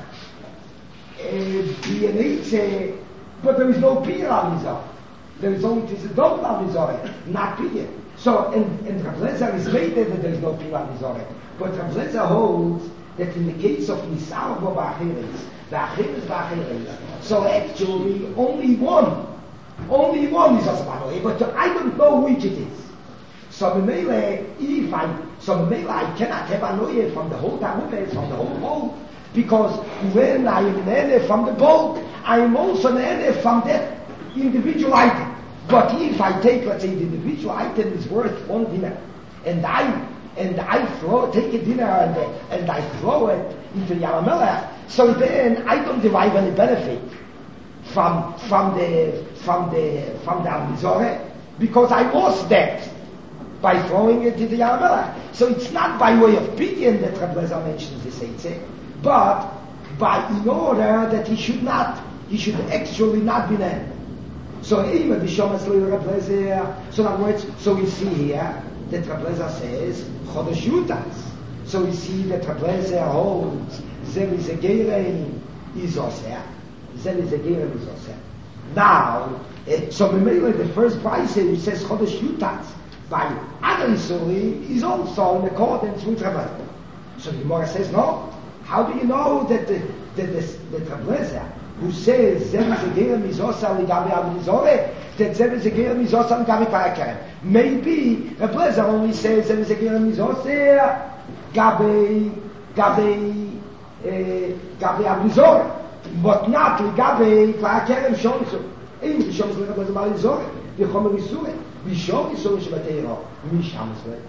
uh, be an Eitzeh, but there is no Pidyon Avinizah. There is only this Dom Avinizah, not Pidyon. So, and, and Rav Lezer is stated that there is no Pidyon Avinizah. But Rav Lezer holds that in the case of Nisar Bo Ba'acheres, the Acheres Ba'acheres, so actually only one, only one is Osmanoe, but I don't know which it is. So Memele, if I, so Memele, I cannot have Anoye from the whole Tamunes, from the whole bulk, because when I am an Ene from the bulk, I am also an Ene from that individual item. But if I take, let's say, the individual item is worth one dinar, and I and I throw, take a dinner and, and I throw it into Yamamelech, so then I don't derive any benefit from from the from the from the Avinizah, because I lost that by throwing it into Yamamelech. So it's not by way of Pidyon that Rav Lezer mentions this Eitzeh, but by in order that he should not, he should actually not be named. So even the Shomas Rav Lezer. So in other words, so we see here that Rav Lezer says Chodesh Yutas. So we see that Rav Lezer holds Zer is a Gerein is Oseh. Zer is a Gerein is Oseh. Now, uh, so Memele, the first price who says Chodesh Yutas by other Isuri is also in accordance with Rav Lezer. So the Gemara says no. How do you know that the that the that Rav Lezer who says Zer is a Gerein is Oseh Ligabi Avinizah, that Zer is a Gerein is Oseh Ligabi Parakarem? Maybe Rav Lezer only says Zer is a Gerein is Oseh Gabi Gabi Gabi Avinizah, but not Ligabi Parakarem Shonisu. Ein Shonisu Rav Lezer Avinizah, the Chomer Isure, we Shonisu Shabbatero, we Shamsle.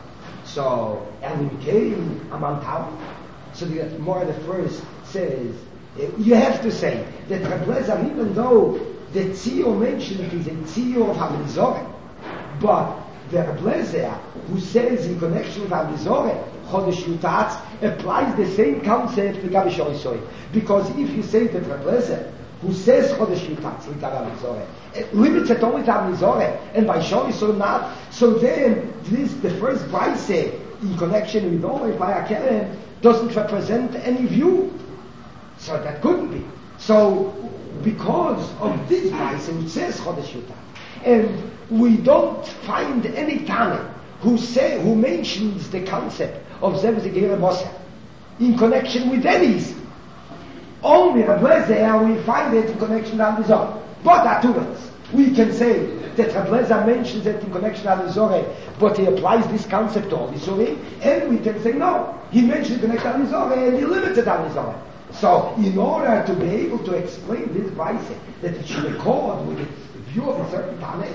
So, and we became a Mantav. So the more the first says, you have to say that Rav Lezer, even though the Tzio mentioned it is a Tzio of Avinizah, but the Rav Lezer who says in connection with Avinizah, Chodesh Yutatz, applies the same concept to Gabi Shorisoi. Because if you say that Rav Lezer who says Chodesh Yutatz with Avinizah, it limits it only to Avinizah, and by Shorisoi not, so then this, the first Braise in connection with Omer by Akerem doesn't represent any view. So that couldn't be. So, because of this Braise, it says Chodesh Yutatz, and we don't find any Tana who say, who mentions the concept of Zer Zegera Moshe in connection with any. Only Rav Lezer we find it in connection with Avinizah. But afterwards, we can say that Rav Lezer mentions it in connection with Avinizah, but he applies this concept to Avinizah, and we can say no, he mentioned it in connection with Avinizah and he limited Avinizah. So, in order to be able to explain this Braise, that it should accord with the view of a certain Taneh,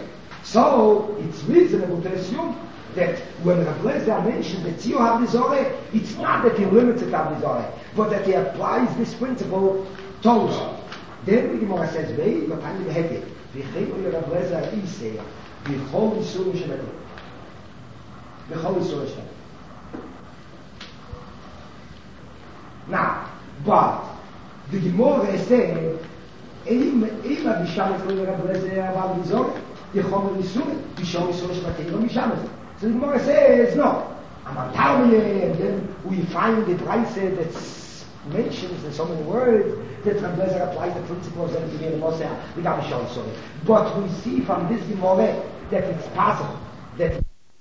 so it's reasonable to assume that when Rav Lezer mentioned the Tzio Avinizah, it's not that he limited Avinizah, but that he applies this principle to us. Then the Gemara says, "Vei v'tani v'heke v'cheilu Rav Lezer iseh v'chol isur shemetu v'chol isur shemetu." Now, but the Gemara said, "Eim eim abishamet lo Rav Lezer Avinizah." the Chomer Yisur, the Shom Yisur Shvatero Mishamas. So the Gemara says, no. Amatarye, and then we find the Braise that mentions in so many words that Ramblezer applies the principle of Zem Tivir Mosea, the Gabi Shom Yisur. But we see from this Gemara that it's possible that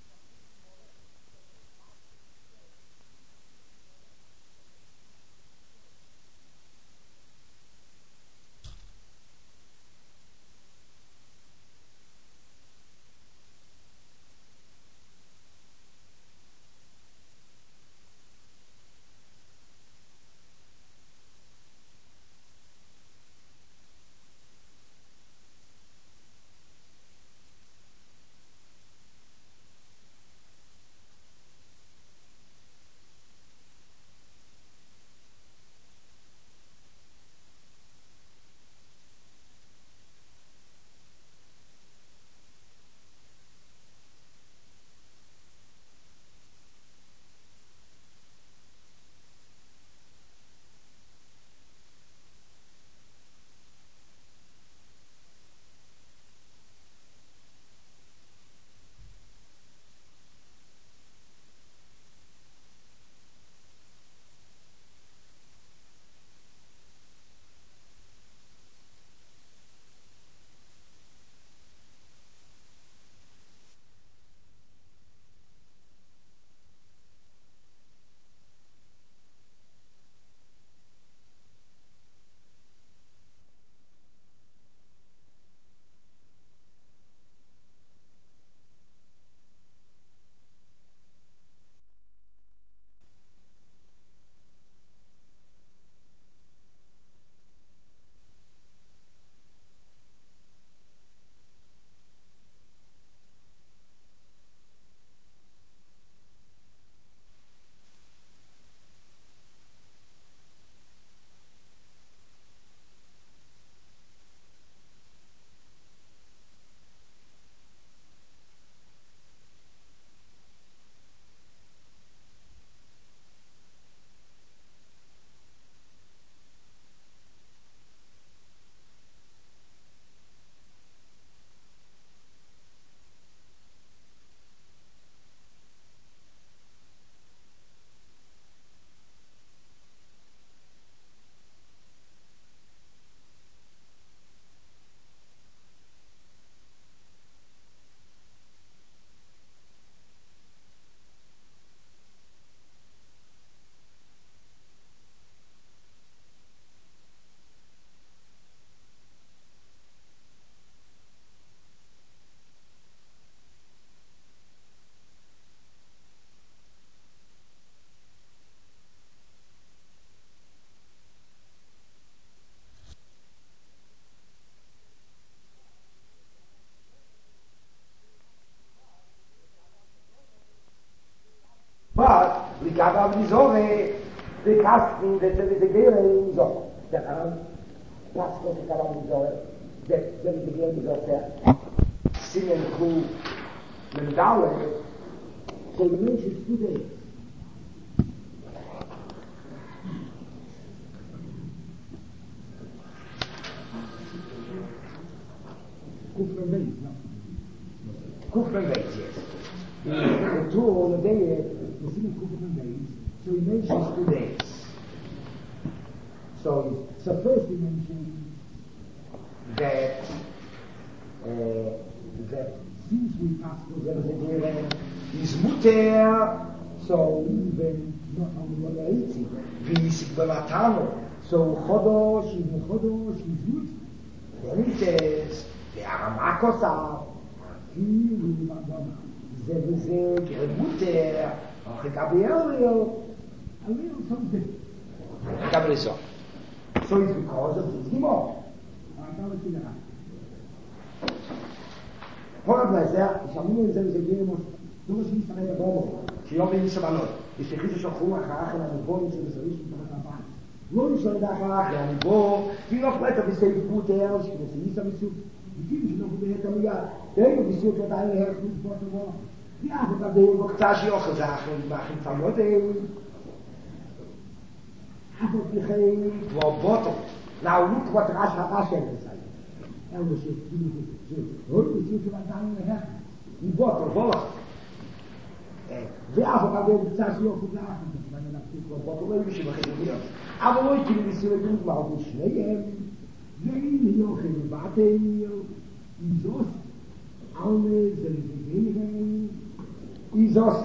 but we got out the Zore, the casting, the the Gere so. Der Arm, was kommt der Arm die Zore, der der die Gere die Zore. Singen Kuh, wenn Dawe, so the Mensch ist today. Kuffer Mensch, no? Kuffer Mensch, yes. The two on the day, the same Kuffer Mensch, so he mentions two days. So, so first he mentions that uh, that since we pass through the his mutter, so even not only what I eat, Visik Balatano, so Chodosh, even Chodosh, is good. Then he says, the Aramakosa, he will not know. זה וזה, כרמותר, אחרי גבריאל, a little something. Gabriel. So it's because of this Gemara. כל הבלעזר, שמענו את זה וזה גילים, לא משהו משתנה בבובו, שיום ואין שבנות, ושחיזו שוחרו אחר אחר הנבואים של מסורים שתחת הבן. לא נשאר אחר אחר הנבוא, ולא פלטה בסי פוטר, שכנסיסה מסוג, וגילים שנובו בהת המילה, דיינו בסיוק לדעי להרח מלפות הבוא. Ja, dat de ook tasje ook gezegd, maar geen van wat een. Heb ik geen wat bottom. Nou, niet wat ras ras zijn. é o que hoje se vai dar um erro e bota bola é viaja para ver se assim eu fui lá vai na pista bota o lixo vai resolver a noite ele se vai muito mal do chinês vem eu que bate eu izos always ele izos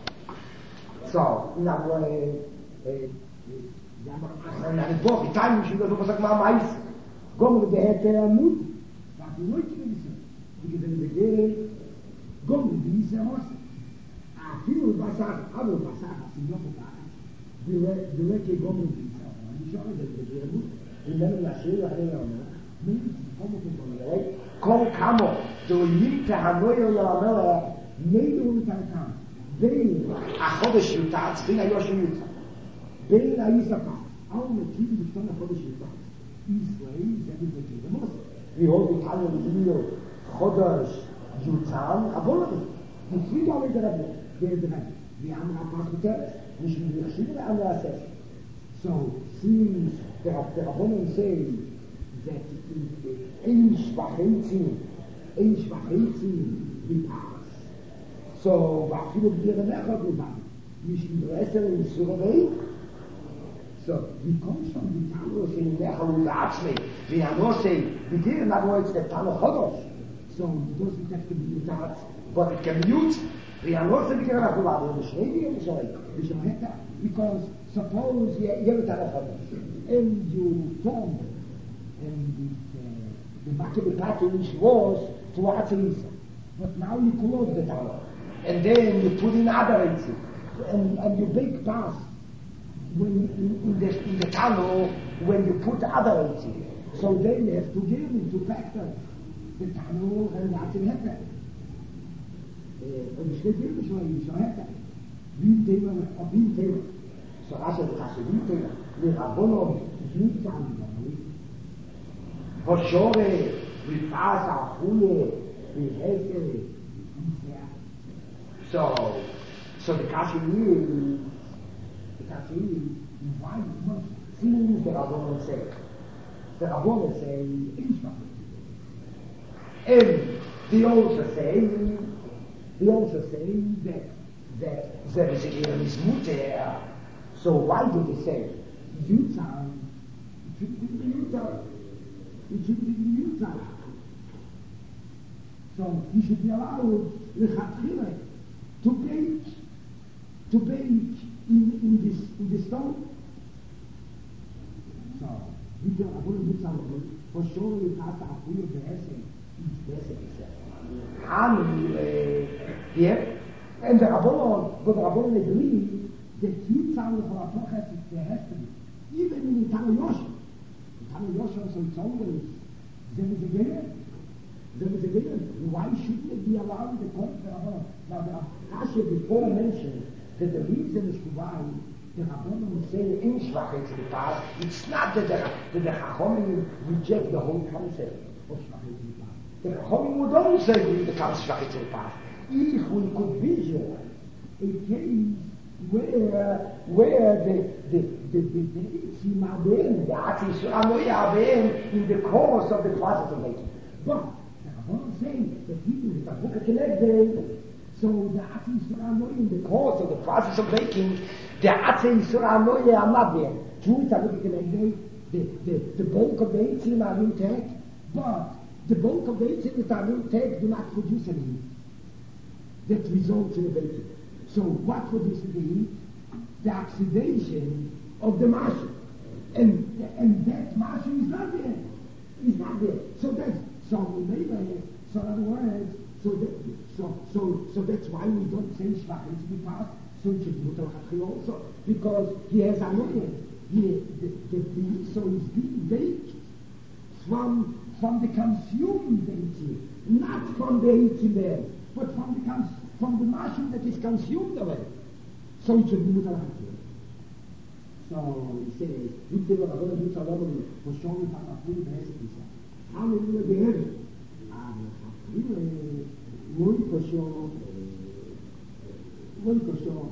so na boa é ja maar na de boa time je dat ook maar mais como de é muito da noite ele se porque ele dele como diz aquilo passar a lo passar assim não para deve deve que como diz a já ele dele e não nasceu a reunião mesmo como que falei com camo do limite a noite eu lá não meio do cam bem a roda chutar bem aí eu chuto bem aí saca ao motivo de estar na roda chutar isso aí já me deu e hoje tá no vídeo rodas chutar a bola die Frieden mit der der der wir haben ein paar Prozent nicht mehr schieben an der Assess so since der der Woman say that in schwachen in schwachen die Pass so was viele wir nachher gemacht nicht in Interesse in Survey so wie kommt schon die Talo in der Hausarzt wie er nur sei wie dir nach heute der Talo hat so das ist das die but it can be used. We are not saying that we are not saying that because suppose you have a telephone and you form and the, uh, the market package was to Athens, but now you close the tunnel and then you put in other exit and, and you big pass when in, in, the, in the tunnel when you put other exit. So then you have to give into factor the tunnel and that's it happen. Und ich steht wirklich schon in Schauhette. Wie Thema, auf wie Thema. So rasch ist das wie Thema. Wir haben nicht zusammen. Verschore, wie Faser, Hulle, wie Hesse. So, so die Kaschemir, die Kaschemir, die Wein, sie der Rabbon sagt. Der Rabbon sagt, ich mache. And the also say, they also say that that there is a Eremismut there. So why do they say Utah? It should be Utah. It should be Utah. So you should be allowed to bake, to bake in, in this in the stone. So you can avoid Utah for sure. You have to avoid the essence. And yeah, and the Rabbon, but the Rabbon agreed that you sound for a process there has to be. Even in Tano Yosha. Tano Yosha, so it's always there is again. There is again. Why shouldn't it be allowed to come to the Rabbon? Now the Asher before mentioned that the reason is why the Rabbon say in Schwachheit to the past, it's not that the, that the Chachomim reject the whole concept of Schwachheit to the past. The Chachomim would only say the Schwachheit to the past. If we could visualize a case where where the the the the the the the in the course of the process of making. But the Rabbon saying that people with a book of day, so the Ati Surah in the course of the process of making, the Ati Surah are not there. True, it's a book of day. The the the bulk of the eighteen are intact, but the bulk of the eighteen that are intact do not produce any heat. That results in a baking. So what produces the heat? The oxidation of the mashu. And and that mashu is not there. It's not there. So that's so maybe so in other words, so that so so so that's why we don't say shvach into the past, so it should be also because he has ammonia. He the the, the so is being baked from from the consumed eighteen, not from the eighteen there. But from the, from the machine that is consumed away. So it should be mutalachim. So he says, you tell me, I'm going to do something for showing how to do the rest of this. How many do you have? Muy kosho, muy kosho.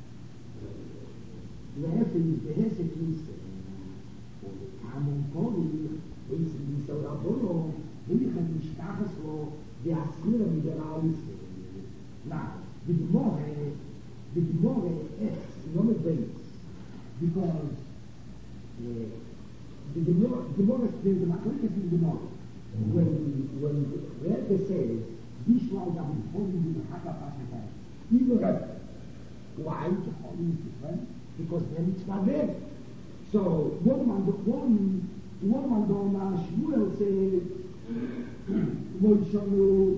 The Hesed is the Hesed is Amon Koli, is the Rabbon. will ich nicht sagen, so, der Asura mit der Raum. Now, the Gemara, the Gemara asks, no more ways, because uh, the Gemara, the Gemara, there's a Makoikas in the Gemara. When, when the Rebbe says, Bishwal da holding the Hakka Pasha, even Rebbe, why the holding is different? Because then it's not there. So, one man, one, one man don't know, Shmuel says, one shall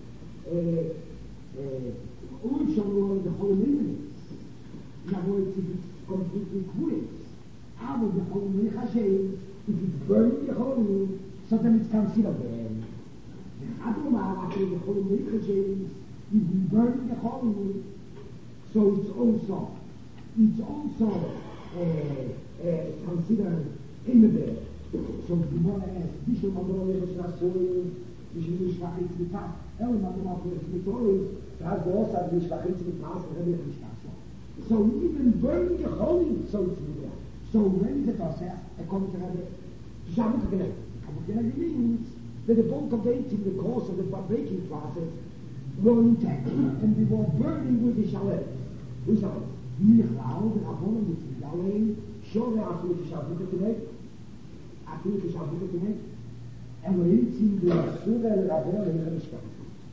und schon nur die Holomine na wo es completely quiet aber die Holomine Hashem if it's burning the Holomine so then it's considered again aber mal after the Holomine Hashem if we burn the Holomine so it's also it's also uh, uh, considered in the bed so the more as Bishop Madonna is not so ich will schwach mit Tag er man noch mit Tori has also had this schwach mit Tag and really nicht so even burning the holy so it's there so when the process a comes to the jamu again but then means that the bulk of it in the course of the baking process were intact and they were burning with the chalet we saw wir glauben wir haben mit allein schon der absolute schaffen gemeint absolute schaffen gemeint and we're in the Surah al-Rabbanah in the Mishkan.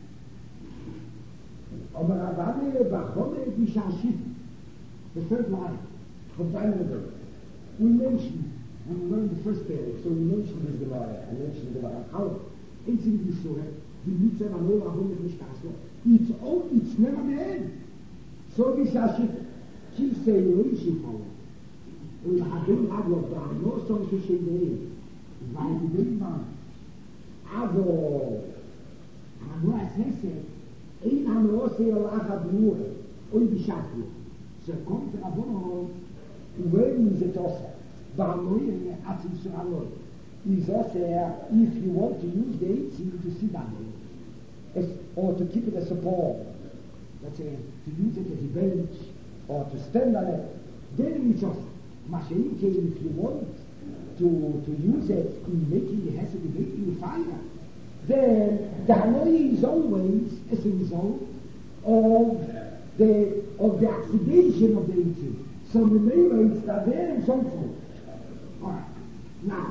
Aber Rabbanah Bachone is Shashit, the third line from time and ago. We mentioned, when we learned the first period, so we mentioned this Gemara, I mentioned the Gemara. How? It's in the Surah, the Mitzvah Rabbanah Bachone is Mishkan. It's all, it's never the end. So the Shashit, she say, Reishi Paul, we have been out of the no song to say the end. Why we didn't know? Also, aber nur als Hesse, ein Amrose Allah Abnure, und die Schaffe. So kommt der Abonner, und wenn sie das, warum nur in der Atzim zu Aloi, is also, if you want to use the eighteen to sit on it, or to keep it as a ball, let's say, to use it as a bench, or to stand on it, then it's also, Mashiach, if you want, to to use it in making the Hesed, in making the fire, then the Hanoi is always as a result of the of the oxidation of the eighteen. So the neighbor is that there and so forth. Alright. Now,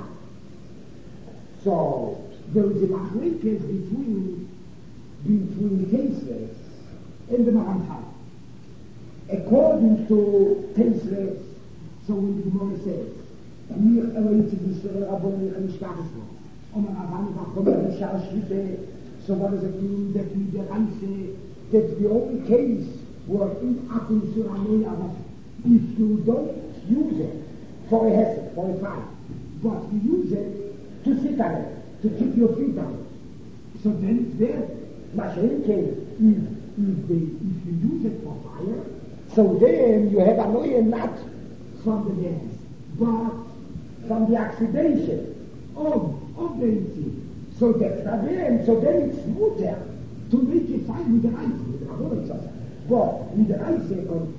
so there is a machlekes between between cases and the Maranchal. According to cases, so when the Gemara says, wir erwähnen die Surah Rabbanah in Mishkan. Und man hat einfach von der Schauschlitte, so what does it mean that we the Reise, that the only case where in Akum Surah Rabbanah, if you don't use it for a hesed, for a fire, but you use it to sit on it, to keep your feet on it, so then it's there. Mashiach, if, if, they, if you use it for fire, so then you have annoying not from the gas, but from the oxidation of, of the eighteen. So that's not there, so then it's smoother to make it fine with the ice, with the Rabbanah. But with the ice,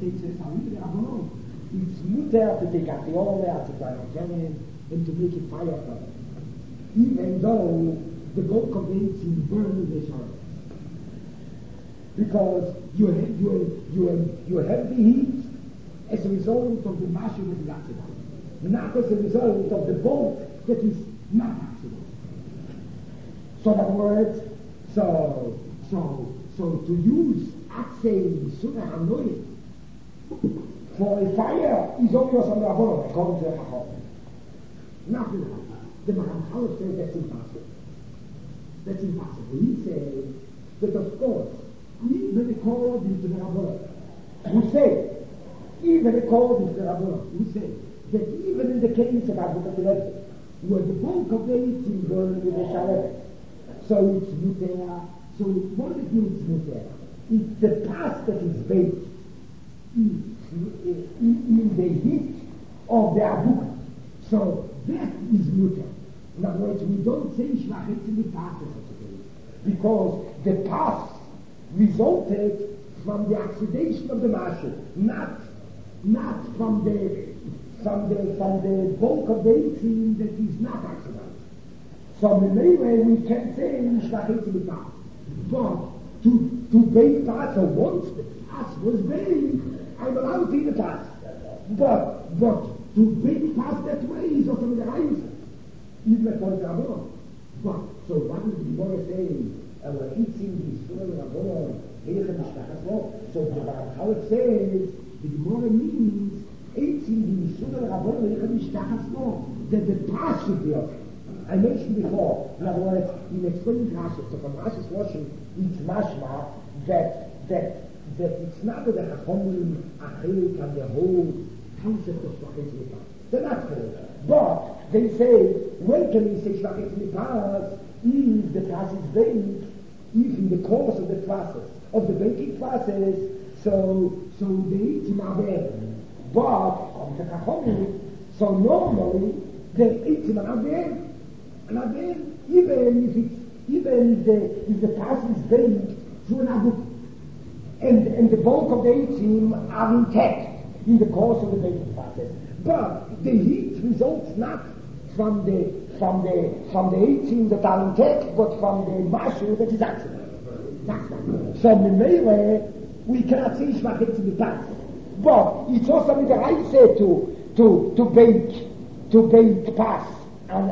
it's smoother to take out the oil, to try to get it, and to make it fire from it. Even though the bulk of the eighteen burns the charcoal. Because you have, you have, you have, you have the heat as a result of the mashu that is oxidized, not as a result of the bulk that is not oxidized. So in other words, so so so to use oxide Surah Hanoim for a fire is obvious on the Rabbanah, according to the Chacham. Nothing like that. The Maranchal says that's impossible. That's impossible. He says that of course, even according to the Rabbanah, who say, even according to the Rabbanah, who say that even in the case of Abu Bakr, where the bulk of the eighteen burns with the Shalet, so it's muter. So what does it mean it's muter? It's the past that is baked in, in, in the heat of the Abu. So that is muter. In other words, we don't say Shlachet in the past because the past resulted from the oxidation of the mashu, not not from the from the from the bulk of the eighteen that is not oxidized. So maybe we can say Shlachit to the past. But to to bake past, so once the past was baked, I'm allowed to eat the past. But but to bake past that way is also the right. Even if it's a But so what is the Gemara saying? And we're eating the Yisrael Rabbanon, so the Baruch says the Gemara means eating the Yisrael Rabbanon that the past should be off. I mentioned before, in other words, in explaining Rashi, so from Rashi's washing, it's mashma that that that it's not that the Chachamim Achillik and the whole concept of Shlachit Lipas. They're not clear. But they say, when can we say Shlachit Lipas if the process is baked, if in the course of the process, of the baking process, so so they eat him Abed. But on the Chachamim, so normally they eat him Abed. And then, even if it's, even if the, if the person is baked through an abuk, and, and the bulk of the eighteen are intact in the course of the baking process. But the heat results not from the, from the, from the eighteen that are intact, but from the mashu that is accident. So, Memele, we cannot say Shvachet to be passed. But it's also with the right say to, to, to bake, to bake pass. And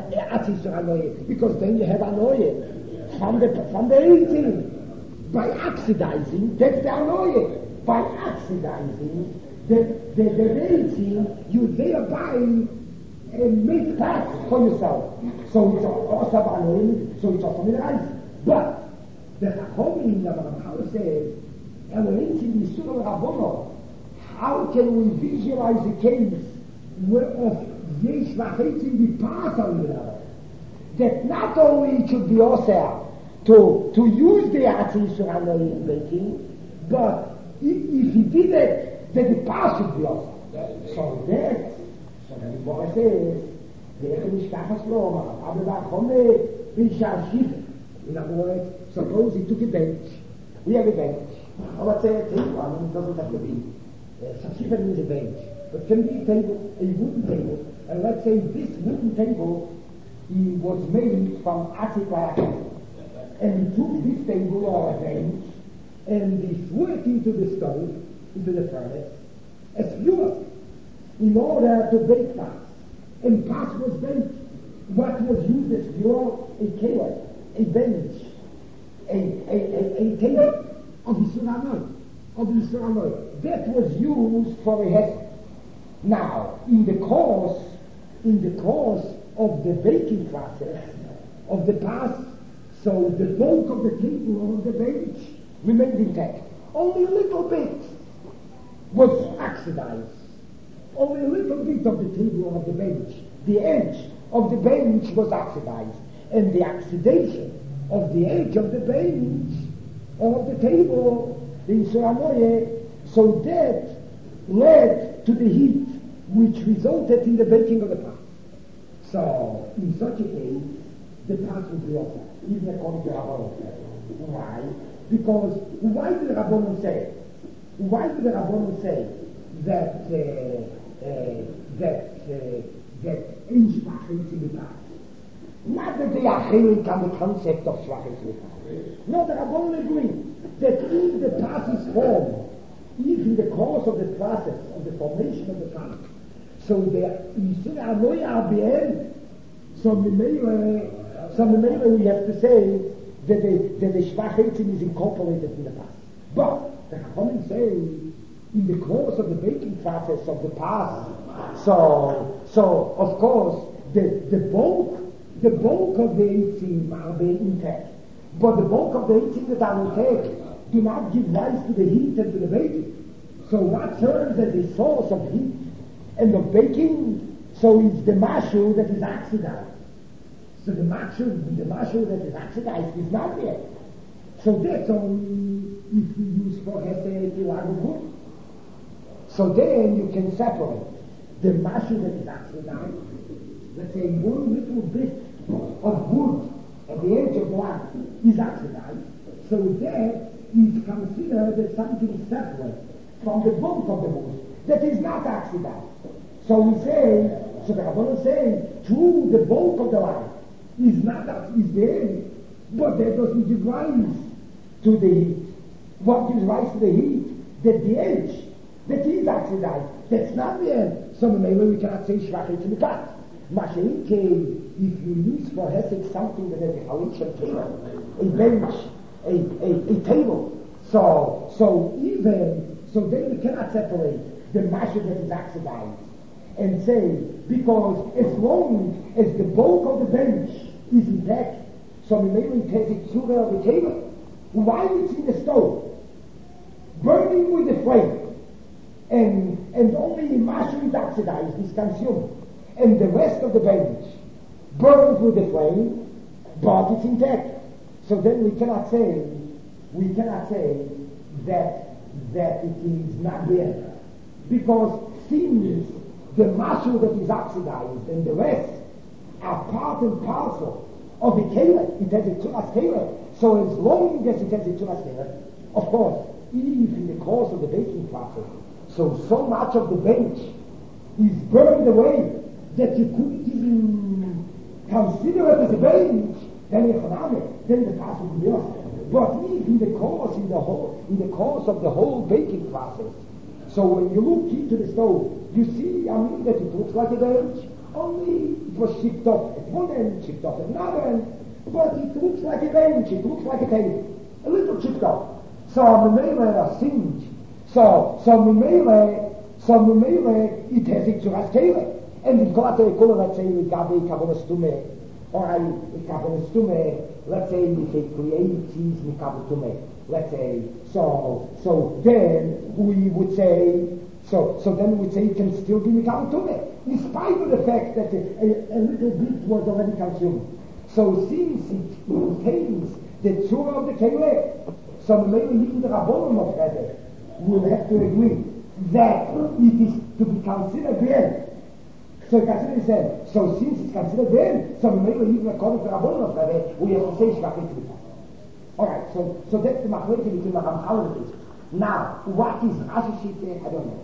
because then you have anoye from the from the eighteen by oxidizing. That's the anoye. By oxidizing the the, the eighteen, you thereby uh, make path for yourself. So it's also anoye. So it's also mineralized. But the Chachamim Rabbanan says, and we're eating the Yisrael Rabbanon. How can we visualize the case of Yesh V'Chetzim be part of it, that not only it should be also to, to use the Atzi Yisrael in baking, but if, if he did it, then the part should be also. So that, so the Gemara says, there is Kachas Loma, aber V'Chome V'Shashif. In other words, suppose he took a bench, we have a bench, or let's say a table, I mean, it doesn't have to be. Shashif means a bench, but it can be a table, a wooden table. And let's say this wooden table he was made from Atikla, and he took this table or a bench and he threw it into the stove, into the furnace, as fuel, in order to bake pass. And pass was baked. What was used as fuel? A keler, a bench, a, a, a, a table of Yisrael, of Yisrael. That was used for a hesed. Now, in the course in the course of the baking process of the pass, so the bulk of the table or of the bench remained intact. Only a little bit was oxidized. Only a little bit of the table or of the bench. The edge of the bench was oxidized. And the oxidation of the edge of the bench or of the table, the Yisrael, so that led to the heat which resulted in the baking of the pass. So, in such a case, the pass would be offered, even according to Rabbanon. Why? Because, why did the Rabbanon say? Why did the Rabbanon say that, uh, uh, that, uh, that in Shvachet in the pass? Not that they are hailing on the concept of Shvachet in the pass. No, the Rabbanon agrees that if the pass is formed, if in the course of the process of the formation of the pass, so the Yisrael Anoy Abel, so Memele, so Memele we have to say that the, that the Shvachet is incorporated in the past. But the Chachamim say in the course of the baking process of the past, so so of course the the bulk the bulk of the eighteen are being intact, but the bulk of the eighteen that are intact do not give rise to the heat and to the baking. So what serves as a source of heat and of baking? So it's the mashu that is oxidized. So the mashu, the mashu that is oxidized is not there. So that's only if we use for hesed good. So then you can separate the mashu that is oxidized. Let's say one little bit of wood at the edge of one is oxidized. So that is considered as something separate from the bulk of the wood that is not oxidized. So we say, so the Rabbanon say, through the bulk of the light, is not that is there, but that doesn't give rise to the heat. What gives rise to the heat? That the edge, that is oxidized, that's not there. So maybe we cannot say schwach in the cut. Mashenke, if you use for Hesed something that has a halitcha table, a bench, a, a, a table, so so even so then we cannot separate the masha that is oxidized and say because as long as the bulk of the bench is intact, so maybe we take it to the table. While it's in the stove, burning with the flame, and and only the masha is oxidized, is consumed, and the rest of the bench burns with the flame, but it's intact. So then we cannot say, we cannot say that that it is not there, because since the masha that is oxidized and the rest are part and parcel of the keilah, it has a tunas keilah. So as long as it has a tunas keilah, of course, even in the course of the baking process, so so much of the bench is burned away that you couldn't even consider it as a bench, then then the task would be lost. But even in the course, in the whole, in the course of the whole baking process, so when you look into the stove, you see, I mean, that it looks like a bench, only it was chipped off at one end, chipped off at another end, but it looks like a bench, it looks like a table, a little chipped off. So Memele a singe, so so Memele, so Memele, it has it to Raskele. And in Kolate Kola, let's say we got a Kabbalah or a Kabbalah, let's say we say create cheese with Kabbalah, let's say, so so then we would say, so so then we would say it can still be Kabbalah, in spite of the fact that a, a, a little bit was already consumed. So since it contains the tzura of the Keleh, so maybe even the Rabbonim of Rebbe will have to agree that it is to be considered then. So consider said, so since it's considered then, so maybe even according to the Rabbonim of Rebbe, we have to say Shvach Yitzchak. Alright, so so that's the machlokes between the Ramchal and the Yitzchak. Now, what is Rashi Shita? I don't know.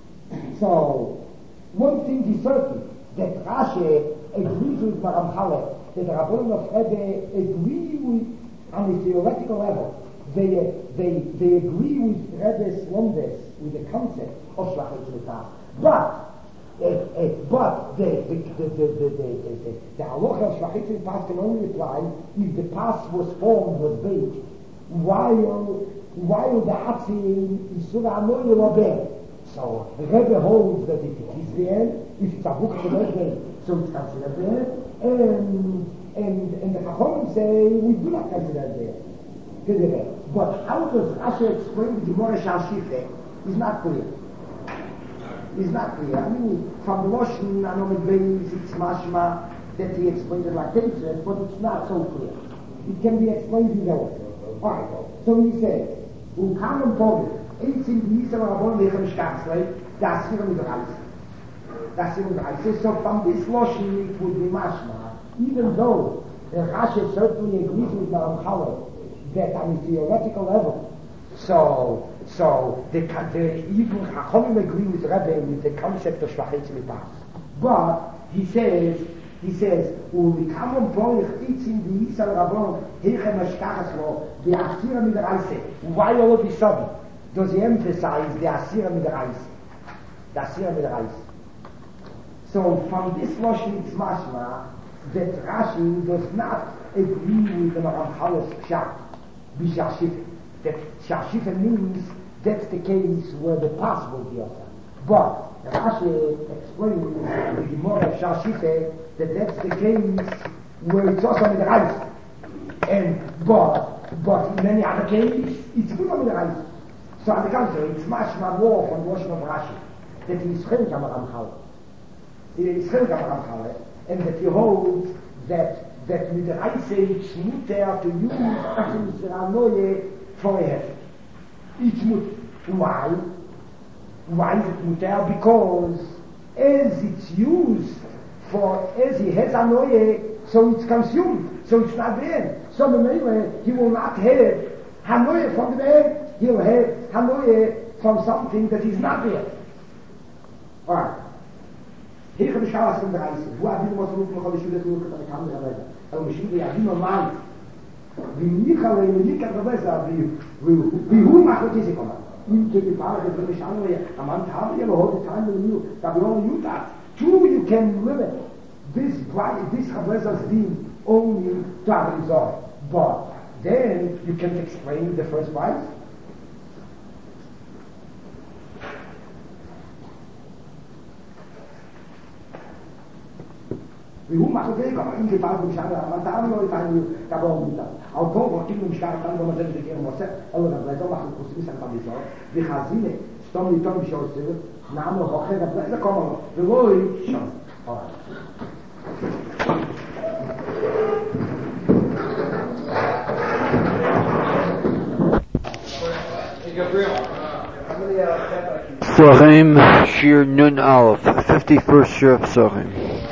So, one thing is certain, that Rashi agrees with the Ramchal, that the Rabbonim of Rebbe agree with, on a theoretical level, they they they agree with Rebbe's Londes, with the concept of Shvach Yitzchak. But Uh, uh, but the the the the the the the the halacha of Shvach Yitzchak can only apply if the pas was formed, was baked, while while the atzin is surah anoy lober. So the Rebbe holds that if it is there, if it's a book to the so it's considered there, and and and the Chachamim say we do not consider it there. But how does Rashi explain the Gemara Shal Shifre is not clear. Is not clear. I mean, from the Loshen, I know it varies, it's mashma that he explained it like this, but it's not so clear. It can be explained in that way. Alright, so he says, who come and told it, it's in the Yisrael Rabon Lechem Shkatzlei, das hier mit Reis. Das hier mit Reis. So from this Loshen, it would be mashma, even though the Rashi certainly agrees with the Ramchal that on a theoretical level, so So the, the even Chachamim agree with Rebbe with the concept of Shvach Yitzchak. But he says, he says, we come on board it's in the Yisrael Rabon Hilchem Ashkachas Lo the Asira Midraise. Why all of a sudden does he emphasize the Asira Midraise? The Asira Midraise. So from this Loshen it's mashma that Rashi does not agree with the Ramchal's Pshat B'Shashif. That Shashifa means that's the case where the pas will be offered. But Rashi explains the Gemara of Shashifa that that's the case where it's also with the rice. And but but in many other cases it's good on the rice. So on the contrary, it's much more from the Loshen of Rashi that he is Chelik HaMaramchal. He is Chelik HaMaramchal, and that he holds that that with the rice it's muter to use as in Anoye for a hefet. It's muter. Why? Why is it muter? Because as it's used for, as he has anoye, so it's consumed, so it's not there. So anyway, he will not have hanoye from there, he'll have hanoye from something that is not there. Alright. Hier habe ich alles in der Reise. Wo habe ich was mit mir, habe ich wieder zurück, aber ich kann nicht אבל משום זה יבין נורמלי. ומיכה ומיקה פרופסור, והוא מחלק איזה כמה. אם כבפערך את זה משענו, המנת have you all the time with you, that we all knew that. True, you can live it. This bright, this professor's being only that result. But then you can explain the first price. והוא מחלק גם, אם כפערך משענו, המנת have you all the time with you, that we all knew that. Al Tov, wat ik me schaar kan, dan moet ik de keer maar zeggen, alle dat blijft, dan mag ik kosten, is dat zo. We gaan zien, stom die tong show zitten, namen hoger, dat blijft, dan komen we. We willen chance. Psachim, Shir Nun Aleph, fifty-first Shir of Psachim.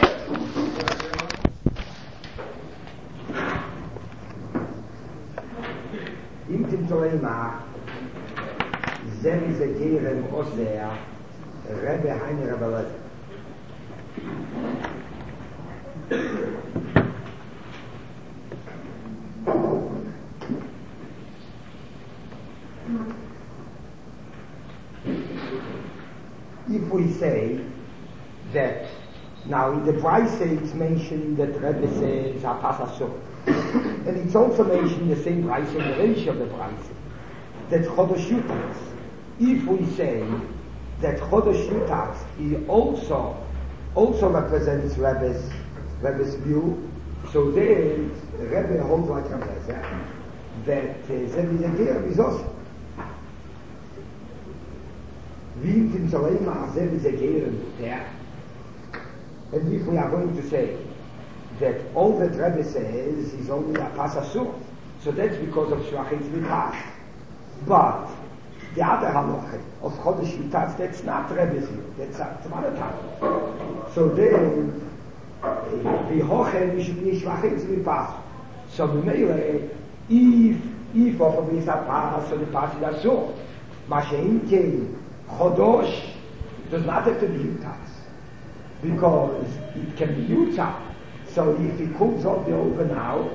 זה מזה גרם עוזר רבי הייני רבי לזר if we say that now in the Braise it's mentioned that Rebbe says Apasasur and it's also mentioned the same Braise in the ratio of the Braise that Chodesh Yutatz. If we say that Chodesh Yutatz he also also represents Rebbe's Rebbe's view, so then Rebbe holds like a Rebbe that Zevizagir is also. Wie in Zalema Zevizagir there. And if we are going to say that all that Rebbe says is only a Pasasur, so that's because of Shvachit Vitas. But the other halacha of Chodesh Yutatz, that's not Rebbe's view, that's some other time. So then, the Hochen should be Shvachim to be passed. So the Meile, if, if of a Misa pass, so the pass is Asur. Mashein Kei, Chodosh, does not have to be Yutatz. Because it can be Yutatz. So if it cools off the oven now,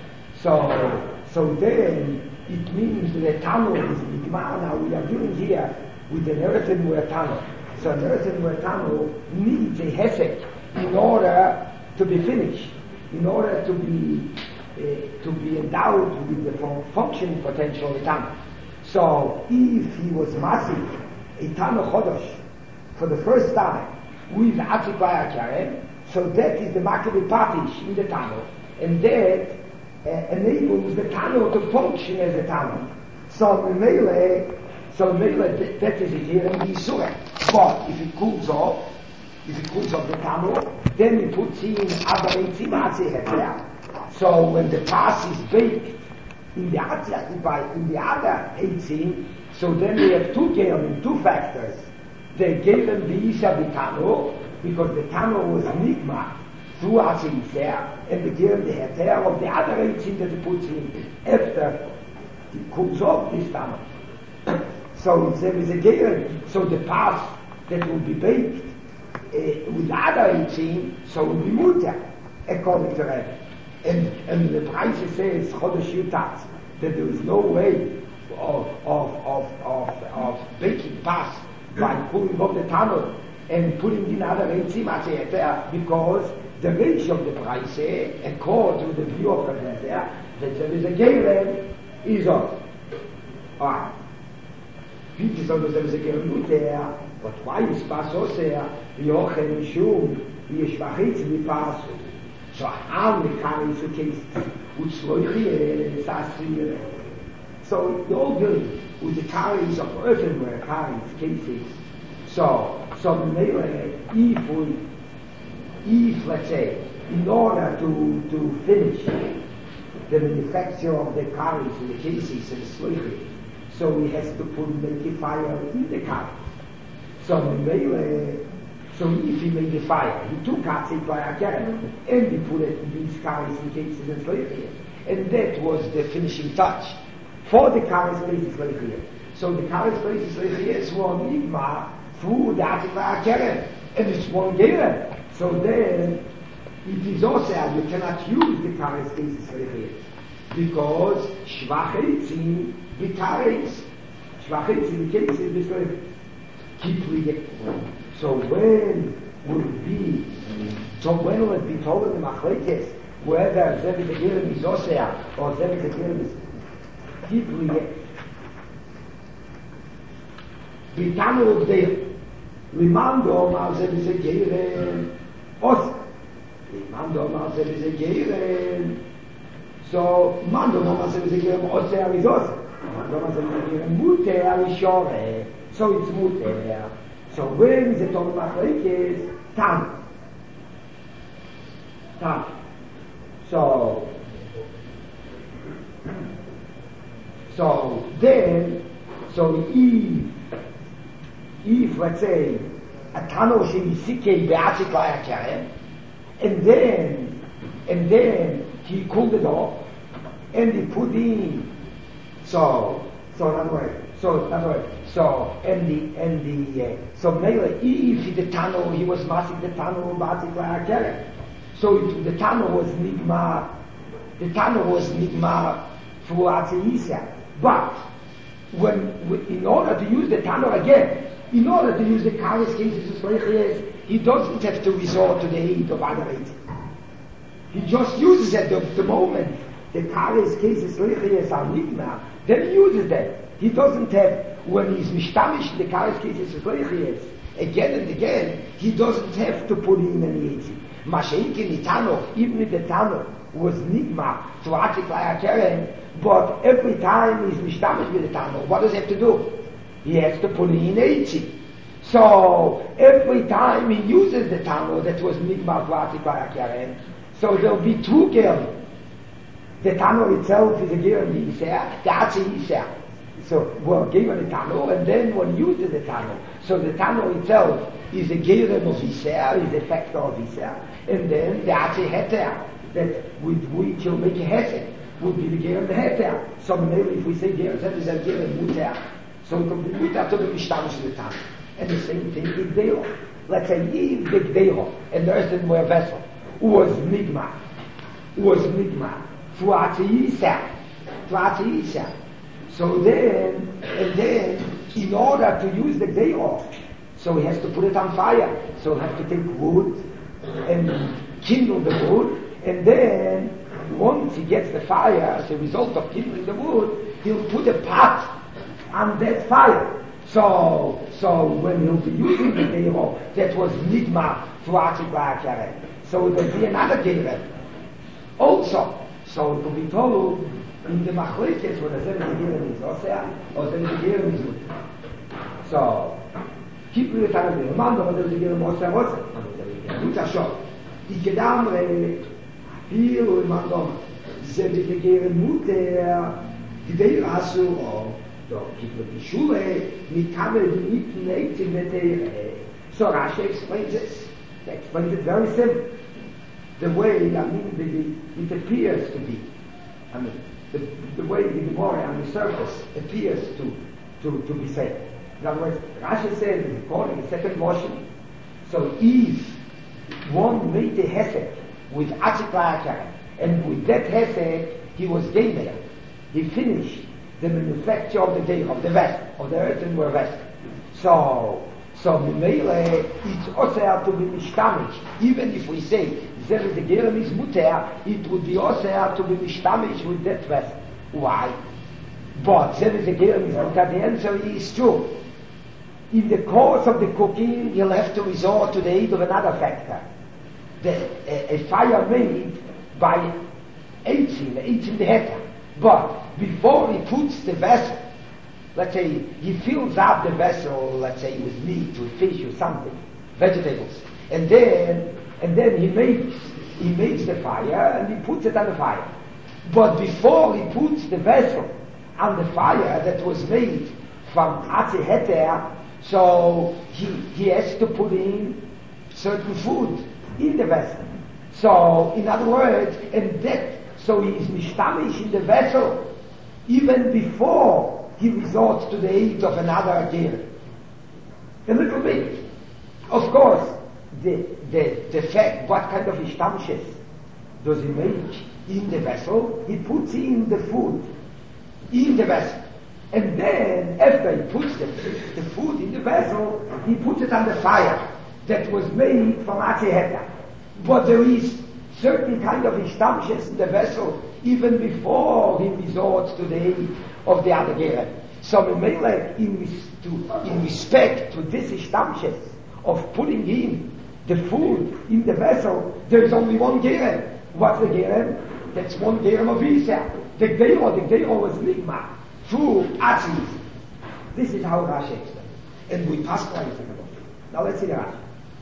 so, so then, it means that a tunnel is Nigmar. Now we are doing here with an earthenware tunnel. So an earthenware tunnel needs a Hesek in order to be finished, in order to be uh, to be endowed with the fun- functioning potential of the tunnel. So if he was massive, a tunnel Chodosh, for the first time, with Atzikvaya Karen, so that is the Maccabee Patish in the tunnel, and that Uh, enables the tunnel to function as a tunnel. So the melee, so the melee, that, that is it here in the Yisura. But if it cools off, if it cools off the tunnel, then it puts in other Eitzimatzi Heter. So when the pass is baked in the Atzia, in the other Eitzim, so then we have two Gerim, two factors. The Gerim V'Isha B'Tano, because the tunnel was Nigma, through Atzim there, and the Gerim the Heter of the other Eitzim that he puts in after he cools off this tunnel. So there is a Gerim, so the pass that will be baked uh, with the other Eitzim, so will be Mutter, according to Rebbe. And, and the Braise says, Chodesh Yutatz, that there is no way of, of, of, of, of baking pass by pulling off the tunnel and putting in other Eitzim Atzeh, because the ratio of the Braise, according to the view of the Rebbe, that there is a Gerim, is off. Alright. Wie soll das der Gerim der, but why is pass so sehr, wie auch in Schum, wie schwachitz wie pass. So all the carries the case, which Sloichie Sasri. So the old building with the carries of earthenware carries cases. So so the melee, if we if let's say in order to to finish the manufacture of the carries in the cases and Sloichie, so he has to put make a fire in the car. So the melee, so if he made the fire, he took Atzei by a carrot and he put it in these carries and cases and Sloichie. And that was the finishing touch for the carries places Sloichie. So the carries places Sloichie is one Nigma through the Atzei by a carrot. And it's one Gerim. So then it is also, you cannot use the Kares cases for it. Because Schwachetzim, the Kares, Schwachetzim, the cases, is going to keep reading. So when would it be, so when will it be told in the Machlekes, whether Zebit Agirim is Osea, or Zebit Agirim is keep reading. Vitanu Gdeir, Limando Mar Zebit Agirim, Osea. Limando Mar Zebit Agirim, so Mando Mar Zebit Agirim, Osea is Osea. Mando Mar Zebit Agirim, Muter is Shore, so it's Muter. So when is it on the Machlekes? Tan. Tan. So, so then, so if, if let's say, a Tano Shemisike Be'atzit Layakarem, and then, and then he cooled it off, and he put in, so, so in other words, so in other words, so, and the, and the, uh, so Mele, if the Tano, he was massing the Tano Be'atzit Layakarem, so it, the Tano was Nigma, the Tano was Nigma for Atziyisa. But, when, in order to use the Tano again, in order to use the Kares cases, he doesn't have to resort to the aid of other aids. He just uses it the, the moment the Kares cases are Nigma, then he uses them. He doesn't have, when he's Mishtamish in the Kares cases again and again, he doesn't have to put in any aids. Mashenkin the Tano, even if the Tano was Nigma to Atzit Keren, but every time he's mishtamish with the Tano, what does he have to do? He has to put in Eichi. So every time he uses the Tano that was Nigma to Atzit Keren, so there'll be two Gerim. The Tano itself is a Gerim Yiseh, the Atzit Yiseh. So we're given the Tano, and then one uses the Tano. So the Tano itself is a Gerim of Yiseh, is a factor of Yiseh. And then the Atzit Heter, that with which you'll make a Hesed, would be the Gerim the Heter. So maybe if we say Gerim, that is a Gerim Muter. So it could be Muter to the Mishtamish of the Tano. And the same thing with Gdeiro. Let's say if the Gdeiro, an earthenware vessel, was Nigma, was Nigma, for Atzit Yiseh, for Atzit Yiseh. So then, and then, in order to use the Gdeiro, so he has to put it on fire. So he has to take wood and kindle the wood, and then once he gets the fire as a result of kindling the wood, he'll put a pot on that fire. So, so when he'll be using the Gdeiro, that was Nigma to Atzit Keren. So there'll be another Gdeiro also. So it will be told in the Machlekes where the Zebet Agirim is Osea or Zebet Agirim is Muter. So keep with the time of the man, but Zebet Agirim Osea Osea. Muter Shor. Ikedamre Piro Imandom Zebet Agirim Muter Gdeir Asur so keep with the Shule Mikame Nit Neitim Veteire. So Rashi explains this. He explains it very simple. The way, I mean, the, it appears to be. I mean, the, the way the Gemara on the surface appears to, to, to be said. In other words, Rashi says, according to the second motion, so if one made a Hesed with Atzit Keren, and with that Hesed, he was Gemer, he finished the manufacture of the day, of the vessel, of the earthenware vessel. So, so Mimele, it's also to be mishtamish. Even if we say Zebet Agirim is Muter, it would be also to be mishtamish with that vessel. Why? But Zebet Agirim is Muter. The answer is true. In the course of the cooking, you'll have to resort to the aid of another factor. The, a, a fire made by Eitzim, Eitzim the Heter. But before he puts the vessel, let's say he fills up the vessel, let's say with meat, with fish, or something, vegetables, and then and then he makes he makes the fire and he puts it on the fire. But before he puts the vessel on the fire that was made from Atzit Heter, so he he has to put in certain food in the vessel. So in other words, and that so he is mishtamish in the vessel even before he resorts to the aid of another gear. A little bit. Of course, the, the, the fact, what kind of ishtamshes does he make in the vessel? He puts in the food in the vessel. And then, after he puts the, the food in the vessel, he puts it on the fire that was made from Atzeheta. But there is certain kind of ishtamshes in the vessel even before he resorts to the aid of the other gerem. So Memele, in, to, in respect to this ishtamshes of putting in the food in the vessel, there is only one gerem. What's the gerem? That's one gerem of Isa. The gdero, the gdero was ligma. Through Atzis. This is how Rashi explains. And we pass by it. Now let's see the Rashi.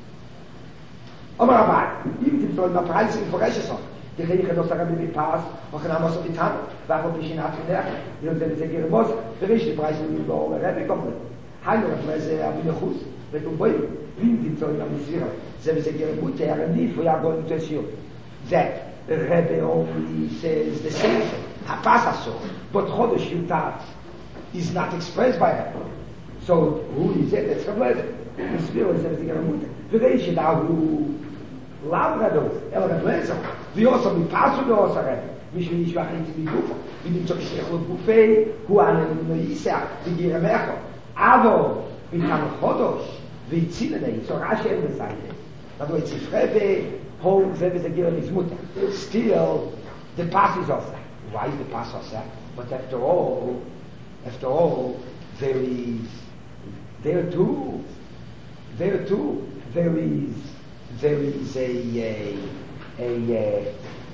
Omer Rabbi, even if the price in Foreshison, the Reiche dos Arabi mit Pass, auch in Amos mit Tan, war auf die Schinat von der, die uns der Zegir Boss, der Reiche Preis in der Rebbe kommt. Heiner Preise am Nechus, mit dem Boy, wie die Zoll am Sira, der Zegir Mutter, nie für ja going to see. That the Rebbe only says the same thing. Hapasaso, but Chodesh Yutat is not expressed by her. So who is it? That's Rabbi. The Spirit is everything in a mutter. The Reish is now who love Rados, El Rabbi. The also mi pasu the also Rabbi. Mish vi nishvach in the Gufa. Vi nimmt so Shech und Buffet, who an in Isaac, the Giremecho. Avo, vi kam Chodesh, vi Zinene, so Rashi emphasizes. Now it's if Rebbe holds Rebbe the Giremecho is mutter. Still, the pass is also. Why is the pass also? But after all, after all, there is, there too, there too, there is, there is a, a, a,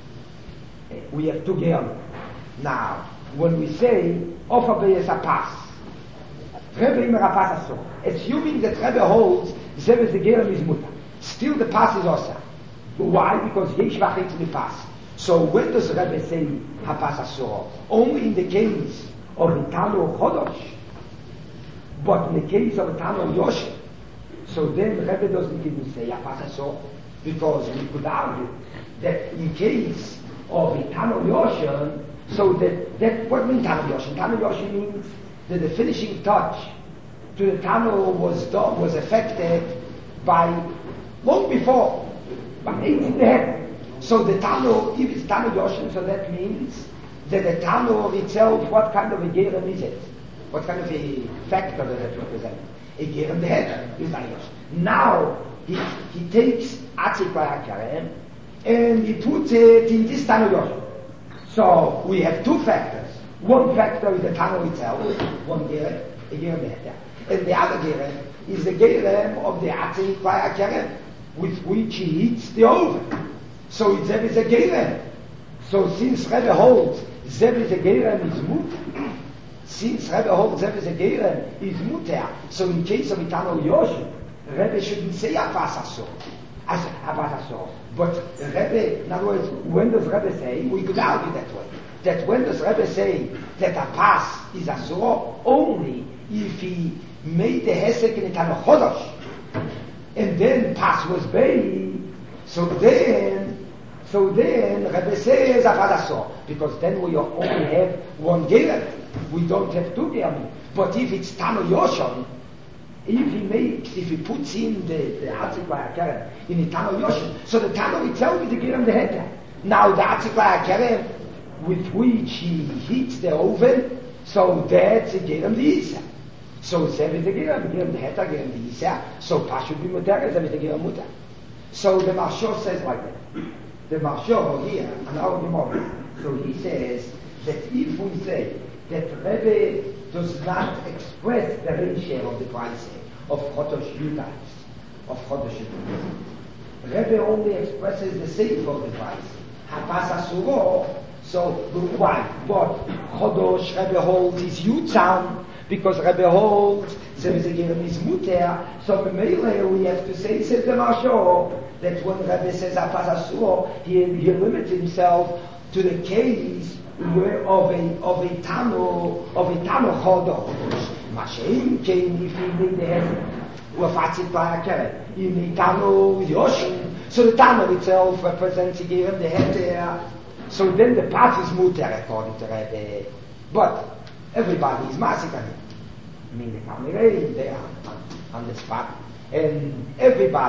a we have two germ. Now, when we say, offer is a pass, Rebbe immer a pass also, assuming that Rebbe holds, Rebbe the germ is mutter. Still the pass is also. Why? Because yesh vachit the pass. So when does Rebbe say Hapas Asura? Only in the case of Itano Chodosh, but in the case of Itano Yosh. So then Rebbe doesn't even say Hapas Asura, because we could argue that in case of Itano Yosh, so that, that what means Itano Yosh? Itano Yosh means that the finishing touch to the Tano was done, was affected by long before, by eight in the head. So the Tano, if it's Tano Yoshin, so that means that the Tano of itself, what kind of a gerem is it? What kind of a factor does it represent? A gerem, the head is Tano Yoshin. Now, he, he takes Atzik Bayakarem and he puts it in this Tano Yoshin. So we have two factors. One factor is the Tano itself, one gerem, a gerem the head. And the other gerem is the gerem of the Atzik Bayakarem, with which he heats the oven. So it's Zeb is a gerem. So since Rebbe holds Zeb is a gerem is mutter, since Rebbe holds Zeb is a gerem is mutter, so in case of Itano Yosh, Rebbe shouldn't say Afasaso, as Afasaso. But Rebbe, in other words, when does Rebbe say? We could argue that way. That when does Rebbe say that a pass is Asur only if he made the Hesek in Itano Chodosh, and then pass was Bei, so then So then, Rebbe says, Afadaso, because then we only have one gerem. We don't have two gerem. But if it's Tano Yoshon, if he makes, if he puts in the, the Atzik Bayakarem in the Tano Yoshon, so the Tano itself is the gerem the heter. Now the Atzik Bayakarem, with which he heats the oven, so that's the gerem the Isa. So Zev is the gerem, the gerem the heter, gerem the Isa. So Pash should be mutter, Zev is the gerem mutter. So the Marshal says like that. The Marshal here, and our Gemara, so he says that if we say that Rebbe does not express the ratio of the price of Chodosh Yudas, of Chodosh Yudas, Rebbe only expresses the same of the price. Hapas Asuro, so why? But Chodosh Rebbe holds his Yutzam, because Rebbe holds there is a gerem is muter, so we have to say, says the Marshal, that when Rebbe says Hapas Asuro, he, he limits himself to the case where of a of a Tano of a Tano Chodosh. Mashem came if he made the head with Atzik Bayakarem in a Tano Yoshin, so the Tano itself represents the gerem the head there. So then the path is muter according to Rebbe, but everybody is masik on it. I mean, the family there on, on the spot, and everybody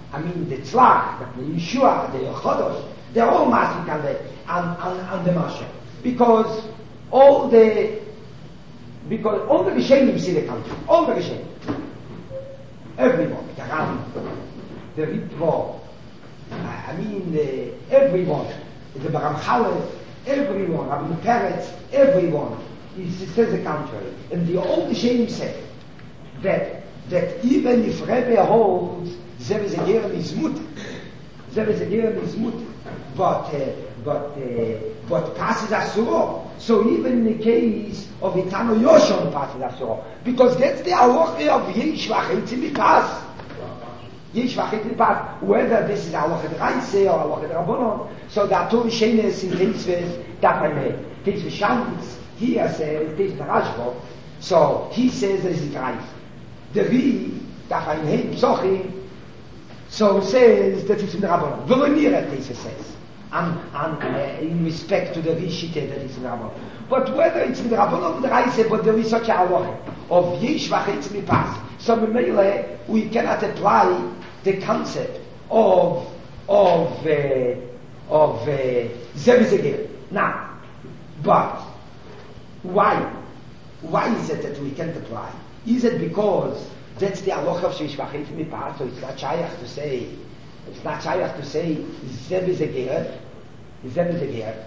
I mean, the Tzlach, the Yeshua, the Chodosh, they're all masking on the, on, on, on the Mashiach. Because all the, because all the Rishonim see the country. All the Rishonim. Everyone. The Ram, the Ritvo, I mean, the, everyone. The Baramchale, everyone. Rabbi Peretz, everyone. He says the contrary. And the old Rishonim say that, that even if Rebbe holds there is a gerem is mutter. There is a gerem is mutter. But, uh, but, uh, but passes asuro. So even in the case of Itano Yoshon passes asuro. Because that's the halacha of Yesh V'Chetzim Mipas. Yesh V'Chetzim Mipas. Whether this is halacha d'Raise or halacha d'Rabbanon. So the Atur Shenes in Tetzves Dapane. Tetzves Shams. Here says Tetzves Rashbo. So he says this is Raise. The Ri, Dapane Psochim. So says that it's in the Rabbanon. Volonira, this says. And, and uh, in respect to the Rishite that it's in the Rabbanon. But whether it's in the Rabbanon or the Raise, but there is such a halacha of Yesh V'Chetzim Mipas. So Memele, we cannot apply the concept of of uh, of Zevizegir. Uh, now, but why? Why is it that we can't apply? Is it because that's the halacha of Yesh V'Chetzim Mipas, so it's not shayach to say, it's not shayach to say, Zevizegir, Zevizegir,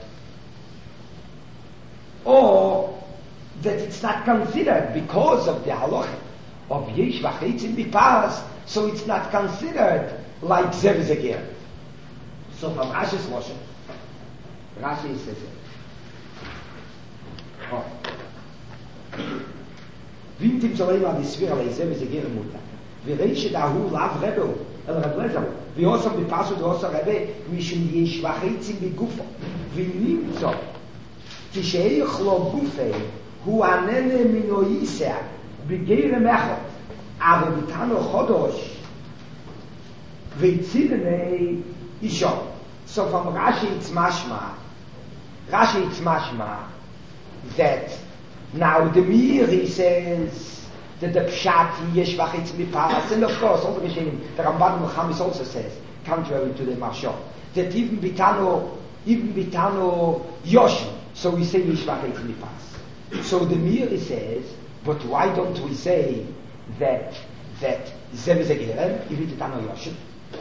or that it's not considered because of the halacha of Yesh V'Chetzim Mipas, so it's not considered like Zevizegir. So from Rashi's Lashon, Rashi says it. Oh. ואם תמצא להם המסביר על איזה וזה גר מותה וראי שדהו לאו רבו אל רב לזר ויוסף בפסו דעוסה רבה משום יש וחצי בגופו ונמצא כשאיכלו גופה הוא עננה מנו ייסע בגר מחת אבל בתנו חודש ויצירני אישו so from Rashi it's mashma Rashi it's mashma that now the Miri says that the Pshat Yesh V'Chetzim Mipas, and of course all the Rishonim, the Ramban Muhammad also says, contrary to the Marshal, that even Bitano, even Bitano Yoshin, so we say Yesh V'Chetzim Mipas. So the Miri says, but why don't we say that that Zev is a Gerem, if it's Bitano Yoshin?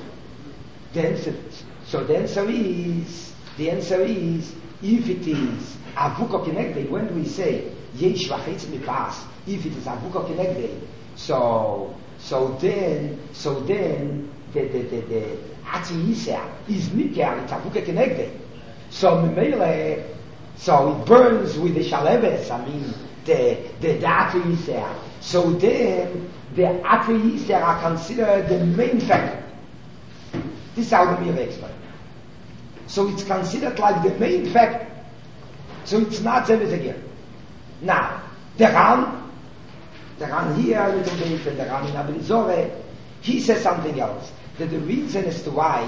The answer, so the answer is, the answer is, if it is Avuko Kenegdei, when do we say Yesh V'Chetzim Mipas, if it is Avuko Kenegdei, so so then so then the the the, the Atzi Yisea is Niker, it's Avuko Kenegdei. So Memele, so it burns with the Shaleves, I mean the the, the Atzi Yisea. So then the Atzi Yisea are considered the main factor. This is how the Mir explains. So it's considered like the main factor. So it's not Zev again. Now, the Ram, the Ram here a little bit, and the Ram in Abilizore, he says something else. That the reason as to why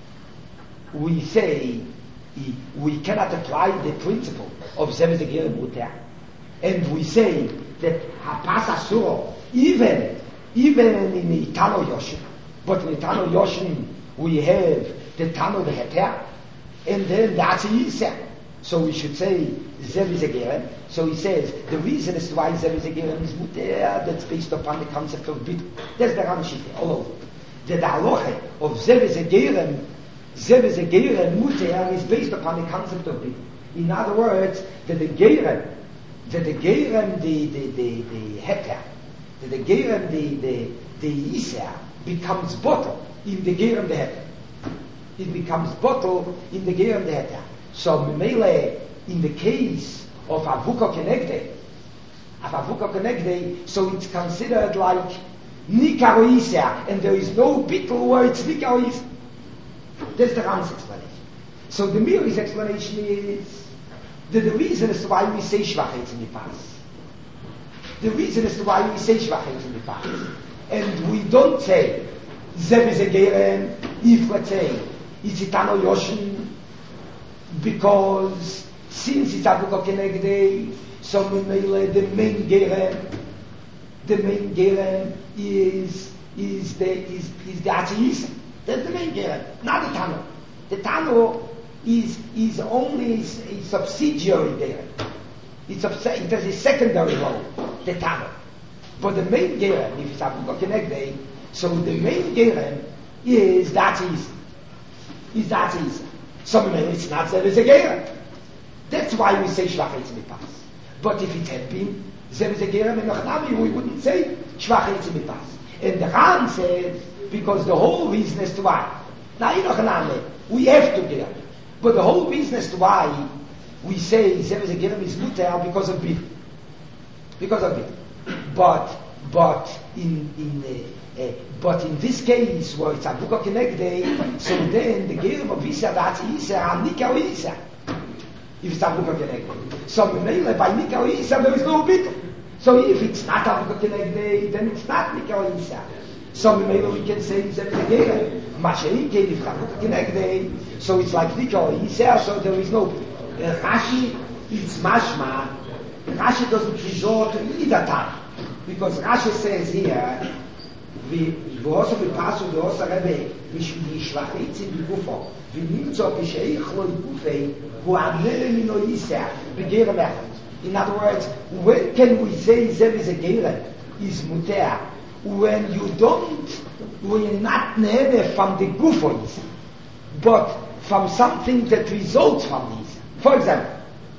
we say we cannot apply the principle of Zev again Muter, and we say that Hapas Asuro, even even in Itano Yoshin, but in Itano Yoshin we have the Tano the Heter, and then the Atzi Yiseh. So we should say Zev is a gerem. So he says the reason as to why Zev is a gerem is muter. That's based upon the concept of bit. That's the Ramshite all over. The halacha of Zev is a gerem, Zev is a gerem muter is based upon the concept of bit. In other words, that the gerem, that the gerem, the the the the heter, that the gerem, the the the yisah becomes bottle in the gerem the heter. It becomes bottle in the gerem the heter. So Memele, in the case of Avuko Kenegdei, of Avuko Kenegdei, so it's considered like Nikar Yiseh, and there is no bittul where it's Nikar Yiseh. That's the Ram's explanation. So the Miri's explanation is that the reason as to why we say Shvachetz Mipas. The reason as to why we say Shvachetz Mipas. And we don't say Zev is a gerem, if let's say it's Itano Yoshin, because since it's Avuko Kenegdei, so the main gerem, the main gerem is is the is is the Atzi Yiseh. That's the main Gerem, not the Tano. The Tano is is only a subsidiary Gerem. It's a, it has a secondary role, the Tano. But the main Gerem, if it's Avuka Kenegdei, so the main Gerem is that's easy. Is that's easy. Some men it's not there is a Gerem. That's why we say Shvachetz Mipas. But if it had been there is a Gerem in Ochnami, we wouldn't say Shvachetz Mipas. And the Ran said, because the whole reason is to why. Now in Ochnami, we have to Gerem. But the whole reason as to why we say there is a Gerem is muter because of Bid. Because of Bid. But, but in, in, uh, uh, but in this case, where it's Avuka Kenegdei, so then the Gerem of Isa, that's Isa, and Nika Isa. If it's Avuka Kenegdei. So by Nika Isa, there is no Bid. So if it's not Avuka Kenegdei, then it's not Nika Isa. So we can say there is a Gerem. Mashiach if it's Avuka Kenegdei, so it's like Nika Isa, so there is no uh, Rashi, it's Mashma. Rashi doesn't resort to either time. Because Rashi says here, we also we pass with the Osa Rebbe, we should be Shvachetz in Bigufo, we need to be Sheikh Lo Gufei, who are Nere Mino Yiseh, Begerem Echad. In other words, when can we say there is a Gerem, is Muter, when you don't, when you're not Nere from the Gufo Yiseh, but from something that results from Yiseh. For example,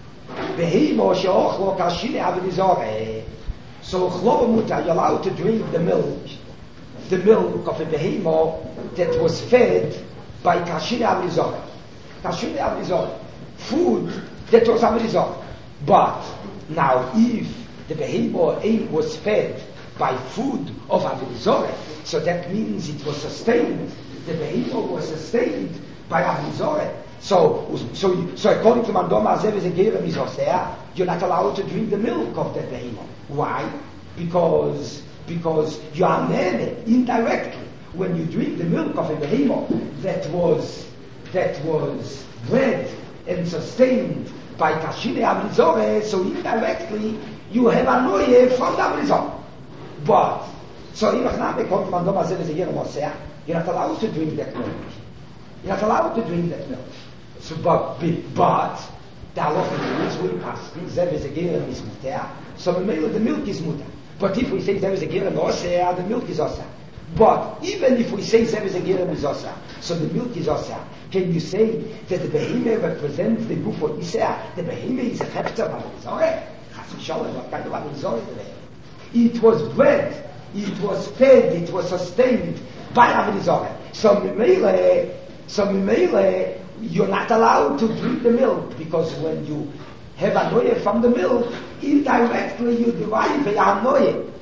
Behemo she'ochlo kashine avidizore. So chlo mutar, you're allowed to drink the milk, the milk of a behemo that was fed by kashine avidizore. Kashine avidizore, food that was avidizore. But now, if the behemo was fed by food of avidizore, so that means it was sustained. The behemo was sustained by avidizore. So, so, so according to Mandoma, there is a Gerem is oseh, you're not allowed to drink the milk of that behemoth. Why? Because, because you are nene, indirectly. When you drink the milk of a behemoth that was, that was bred and sustained by Kashine Avrizore, so indirectly you have a noye from the Avrizore. But, so in Achname, according to Mandoma, there is a Gerem oseh, you're not allowed to drink that milk. You're not allowed to drink that milk. So, but, but, the halacha is we pass. There is a gerem is muter. So the milk is muter. But if we say there is a gerem oseh, the milk is oseh. But even if we say there is a gerem is oseh, so the milk is oseh, can you say that the behemoth represents the gufo iseh? The behemoth is a chepter of Avizoreh. Chas v'sholem, what kind of Avizoreh is it? It was bred, it was fed, it was sustained by Avizoreh. So Mimele, so Mimele, you're not allowed to drink the milk, because when you have anoye from the milk, indirectly you derive a anoye.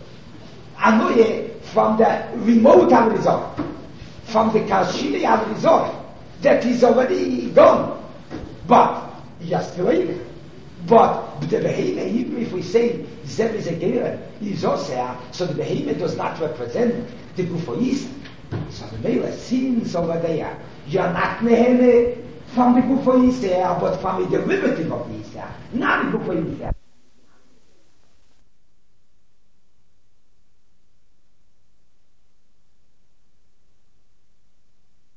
Anoye from the remote Avrizor, from the Kashine Avrizor, that is already gone. But, yes, correct. But the behemoth, even if we say there is a gerem, is oseh, so the behemoth does not represent the gufois. So the male seems over there. You're not nehene from the gufois there, but from the derivative of the Isra, not the gufois there.